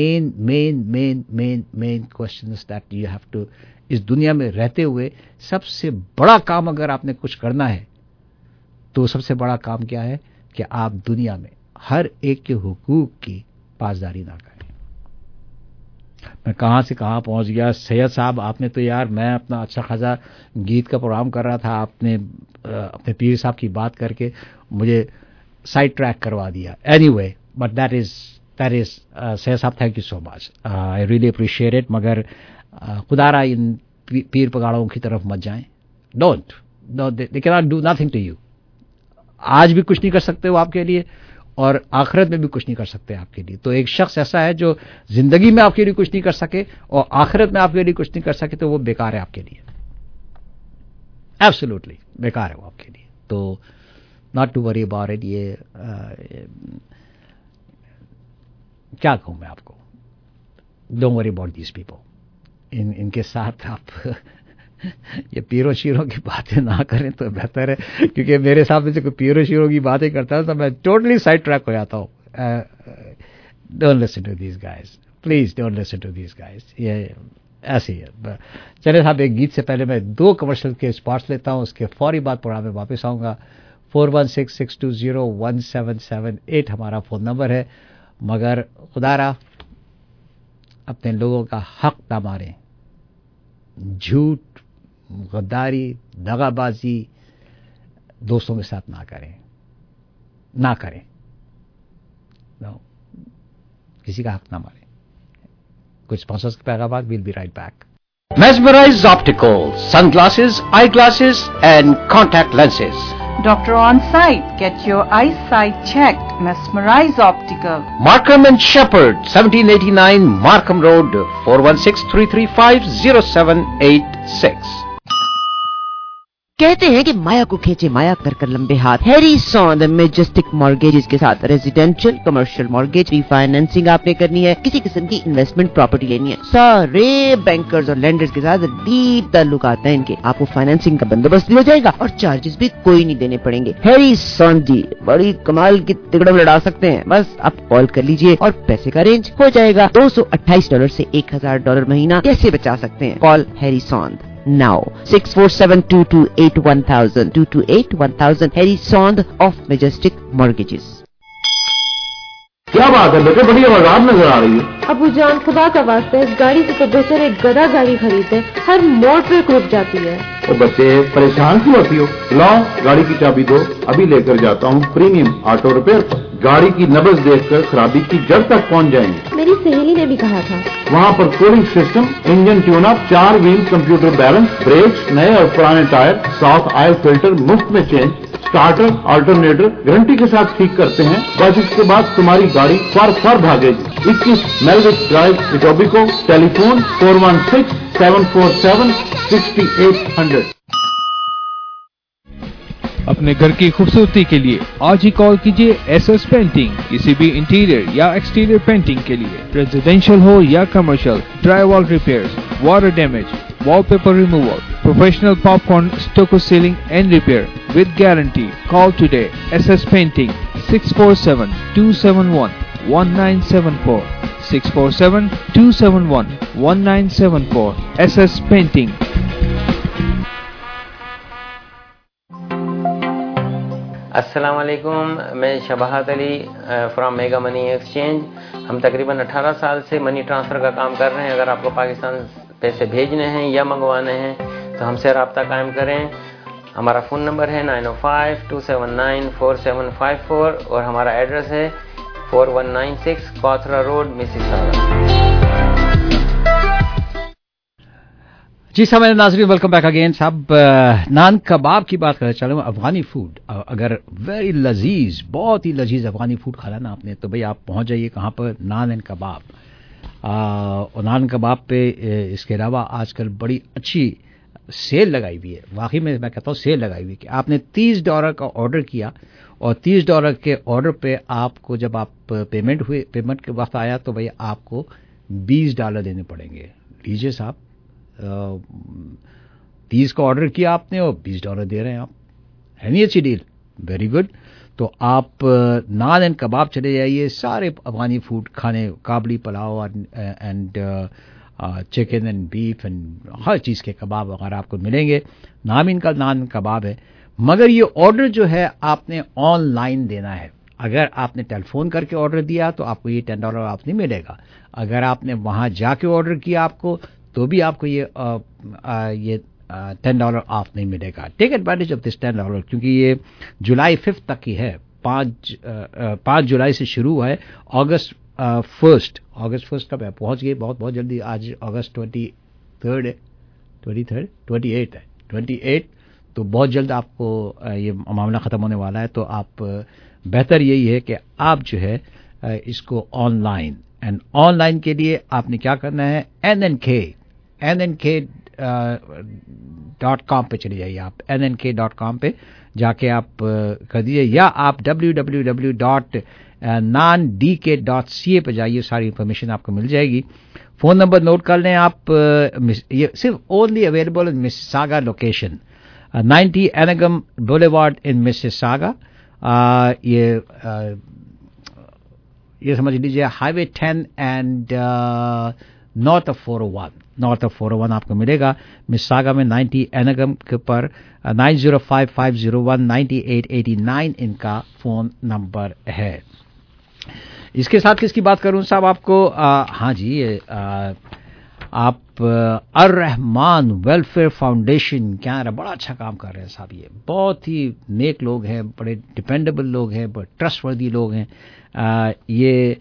main questions that you have to. इस दुनिया में रहते हुए सबसे बड़ा काम अगर आपने कुछ करना है तो सबसे बड़ा काम क्या है कि आप दुनिया में हर एक के हुकूक की पासदारी ना करें. मैं कहाँ से कहाँ पहुँच गया. सैयद साहब, आपने तो यार, मैं अपना अच्छा खासा गीत का प्रोग्राम कर रहा था, आपने अपने पीर साहब की बात करके मुझे साइड ट्रैक करवा दिया. Anyway, but that is Syed साहब, thank you so much, I really appreciate it. मगर खुदारा इन पीर पगाड़ों की तरफ मत जाएं. Don't, they can not do nothing to you. आज भी कुछ नहीं कर सकते हो आपके लिए और आखिरत में भी कुछ नहीं कर सकते आपके लिए. तो एक शख्स ऐसा है जो जिंदगी में आपके लिए कुछ नहीं कर सके और आखिरत में आपके लिए कुछ नहीं कर सके, तो वो बेकार है आपके लिए. एब्सोल्युटली बेकार है वो आपके लिए. तो not to worry about it. ये क्या कहूं मैं आपको, don't worry about these people. इनके साथ आप ये पीरो शीरों की बातें ना करें तो बेहतर है, क्योंकि मेरे सामने से कोई पीरो शीरों की बातें करता है तो मैं टोटली साइड ट्रैक हो जाता हूँ. Don't listen to these guys, please don't listen to these guys. ये ऐसे ही है. चले साहब, एक गीत से पहले मैं 2 कमर्शियल के स्पॉट्स लेता हूँ, उसके फौरी बाद प्रोग्राम में वापस आऊँगा. 4166201778 हमारा फ़ोन नंबर है. मगर खुदारा अपने लोगों का हक ना मारें. झूठ, गद्दारी, दगाबाजी दोस्तों के साथ ना करें. नो, किसी का हक ना मारें. कुछ स्पॉन्सर्स के पैगाम बाद. Will be right back. Mesmerize Opticals, sunglasses, eyeglasses and contact lenses. Doctor on site. Get your eyesight checked. Mesmerize Optical. Markham and Shepherd, 1789 Markham Road, 416-335-0786. कहते हैं कि माया को खींचे माया कर लंबे हाथ. Harrison the Majestic Mortgages के साथ रेजिडेंशियल, कमर्शियल मॉर्गेज, रीफाइनेंसिंग आपने करनी है, किसी किस्म की इन्वेस्टमेंट प्रॉपर्टी लेनी है, सारे बैंकर्स और लैंडर्स के साथ डीप ताल्लुक आता है इनके. आपको फाइनेंसिंग का बंदोबस्त भी हो जाएगा और चार्जेस भी कोई नहीं देने पड़ेंगे. हैरी सॉन जी बड़ी कमाल की तिकड़म लड़ा सकते हैं. बस आप कॉल कर लीजिए और पैसे का अरेंज हो जाएगा. $228 से $1000 महीना कैसे बचा सकते हैं. Call Harrison now. 647-228-1000 228-1000. Harry Sond of Majestic Mortgages. क्या बात है बेटे, बड़ी आवाज़ नजर आ रही है. अबू जान, खुदा का वास्ता है, इस गाड़ी से तो बेहतर एक गधा गाड़ी खरीदे. हर मोड़ पे रुक जाती है. ओ बच्चे, परेशान क्यों होती हो? लाओ गाड़ी की चाबी दो, अभी लेकर जाता हूँ प्रीमियम ऑटो रिपेयर पर. गाड़ी की नब्ज देखकर खराबी की जड़ तक पहुँच जाएंगे. मेरी सहेली ने भी कहा था. वहाँ पर cooling system, engine tune up, 4 wheel computer balance, brakes, नए और पुराने टायर, साफ ऑयल फिल्टर मुफ्त में चेंज, स्टार्टर अल्टरनेटर गारंटी के साथ ठीक करते हैं. बस इसके बाद तुम्हारी गाड़ी फर भागेगी. 21 मेलविच ड्राइव, इटोबिको. टेलीफोन 416-747-6800. अपने घर की खूबसूरती के लिए आज ही कॉल कीजिए SS पेंटिंग. किसी भी इंटीरियर या एक्सटीरियर पेंटिंग के लिए, रेजिडेंशियल हो या commercial, drywall repairs, water damage, wallpaper removal, professional popcorn, stucco ceiling and repair with guarantee. Call today. SS Painting 647-271-1974 647-271-1974. SS Painting. अस्सलाम वालेकुम, मैं Shabahat Ali from Mega Money Exchange. हम तकरीबन 18 साल से मनी ट्रांसफ़र का काम कर रहे हैं. अगर आपको पाकिस्तान पैसे भेजने हैं या मंगवाने हैं तो हमसे रब्ता कायम करें. हमारा फ़ोन नंबर है 905-279-4754 और हमारा एड्रेस है 4196 कॉथरा रोड, मिसिसागा. जी साहब, नाज़रीन, वेलकम बैक अगेन. साहब, नान कबाब की बात करें, चलो अफगानी फूड. अगर वेरी लजीज, बहुत ही लजीज अफगानी फूड खाना ना आपने, तो भाई आप पहुंच जाइए कहाँ पर, नान एंड कबाब. और नान कबाब पे इसके अलावा आजकल बड़ी अच्छी सेल लगाई हुई है, वाकई में मैं कहता हूँ सेल लगाई हुई है कि आपने $30 का ऑर्डर किया और $30 के ऑर्डर पे आपको जब आप पेमेंट के वक्त आया तो भाई आपको $20 देने पड़ेंगे। लीजिए साहब, 30 का ऑर्डर किया आपने और $20 दे रहे हैं आप, है नहीं अच्छी डील? Very good. तो आप नान एंड कबाब चले जाइए, सारे अफगानी फूड खाने, Kabuli pulao and chicken and beef and हर चीज़ के कबाब वगैरह आपको मिलेंगे। नाम इनका नान कबाब है, मगर ये ऑर्डर जो है आपने ऑनलाइन देना है। अगर आपने टेलीफोन करके ऑर्डर दिया तो आपको ये $10 ऑफ नहीं मिलेगा। अगर आपने वहाँ जाके ऑर्डर किया आपको तो भी आपको ये $10 ऑफ नहीं मिलेगा। टेक एडवांटेज ऑफ दिस $10 क्योंकि ये जुलाई 5 तक की है। 5 जुलाई से शुरू है, अगस्त 1 कब है? पहुंच गई बहुत जल्दी। आज अगस्त 28 है, 28। तो बहुत जल्द आपको ये मामला ख़त्म होने वाला है। तो आप बेहतर यही है कि आप जो है इसको ऑनलाइन के लिए आपने क्या करना है, nnk.com पे चले जाइए। आप nnk.com पे जाके आप कर दीजिए, या आप www.nandk.ca पे जाइए, सारी इंफॉर्मेशन आपको मिल जाएगी। फ़ोन नंबर नोट कर लें आप, ये सिर्फ only available in Mississauga location, 90 एनागम बुलेवार्ड इन मिसिसागा। ये समझ लीजिए हाईवे 10 एंड नॉर्थ ऑफ 401 आपको मिलेगा मिसिसागा में, 90 एनागम के ऊपर। 9055019889 इनका फ़ोन नंबर है। इसके साथ किसकी बात करूं साहब आपको? हाँ जी, आप अर्रहमान वेलफेयर फाउंडेशन कनाडा बड़ा अच्छा काम कर रहे हैं साहब। ये बहुत ही नेक लोग हैं, बड़े डिपेंडेबल लोग हैं, बड़े ट्रस्टवर्दी लोग हैं। ये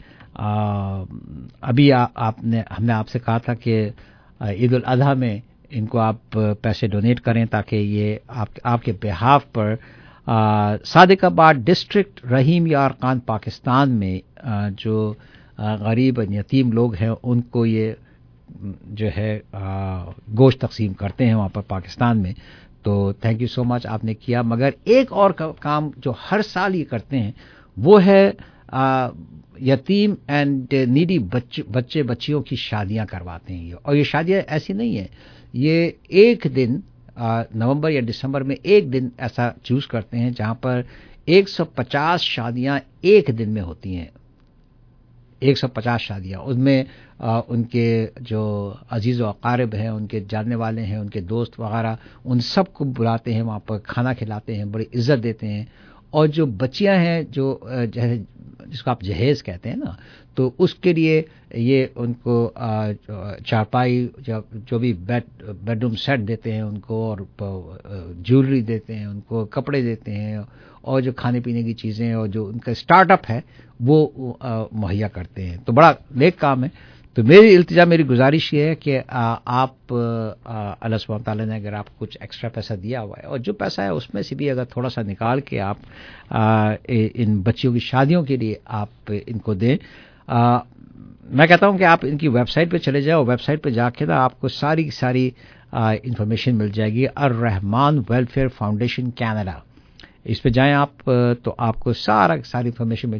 अभी हमने आपसे कहा था कि ईद उल अज़हा में इनको आप पैसे डोनेट करें ताकि ये आपके बिहाफ पर सादिकाबाद डिस्ट्रिक्ट रहीम यार खान पाकिस्तान में जो गरीब यतीम लोग हैं उनको ये जो है गोश्त तकसीम करते हैं वहाँ पर पाकिस्तान में। तो थैंक यू सो मच आपने किया। मगर एक और काम जो हर साल ये करते हैं वो है यतीम एंड नीडी बच्चे बच्चियों की शादियां करवाते हैं। और ये शादियां ऐसी नहीं है, ये एक दिन नवंबर या दिसंबर में एक दिन ऐसा चूज करते हैं जहां पर 150 शादियां एक दिन में होती हैं। 150 शादियां, उनमें उनके जो अजीज़ व अकारिब हैं, उनके जानने वाले हैं, उनके दोस्त वगैरह, उन सबको बुलाते हैं, वहाँ पर खाना खिलाते हैं, बड़ी इज्जत देते हैं। और जो बच्चियां हैं जो जिसको आप जहेज कहते हैं ना, तो उसके लिए ये उनको चारपाई जो भी बेडरूम सेट देते हैं उनको, और ज्वेलरी देते हैं उनको, कपड़े देते हैं, और जो खाने पीने की चीज़ें और जो उनका स्टार्टअप है वो मुहैया करते हैं। तो बड़ा नेक काम है। तो मेरी इल्तिजा, मेरी गुजारिश ये है कि आप अल्लाह सुब्हानहू व तआला ने अगर आपको कुछ एक्स्ट्रा पैसा दिया हुआ है और जो पैसा है उसमें से भी अगर थोड़ा सा निकाल के आप इन बच्चियों की शादियों के लिए आप इनको दें। मैं कहता हूं कि आप इनकी वेबसाइट पे चले जाओ, वेबसाइट पे जाके ना आपको सारी इंफॉर्मेशन मिल जाएगी। अर्रहमान वेलफेयर फाउंडेशन कनाडा, इस पे जाएं आप तो आपको सारी इंफॉर्मेशन मिल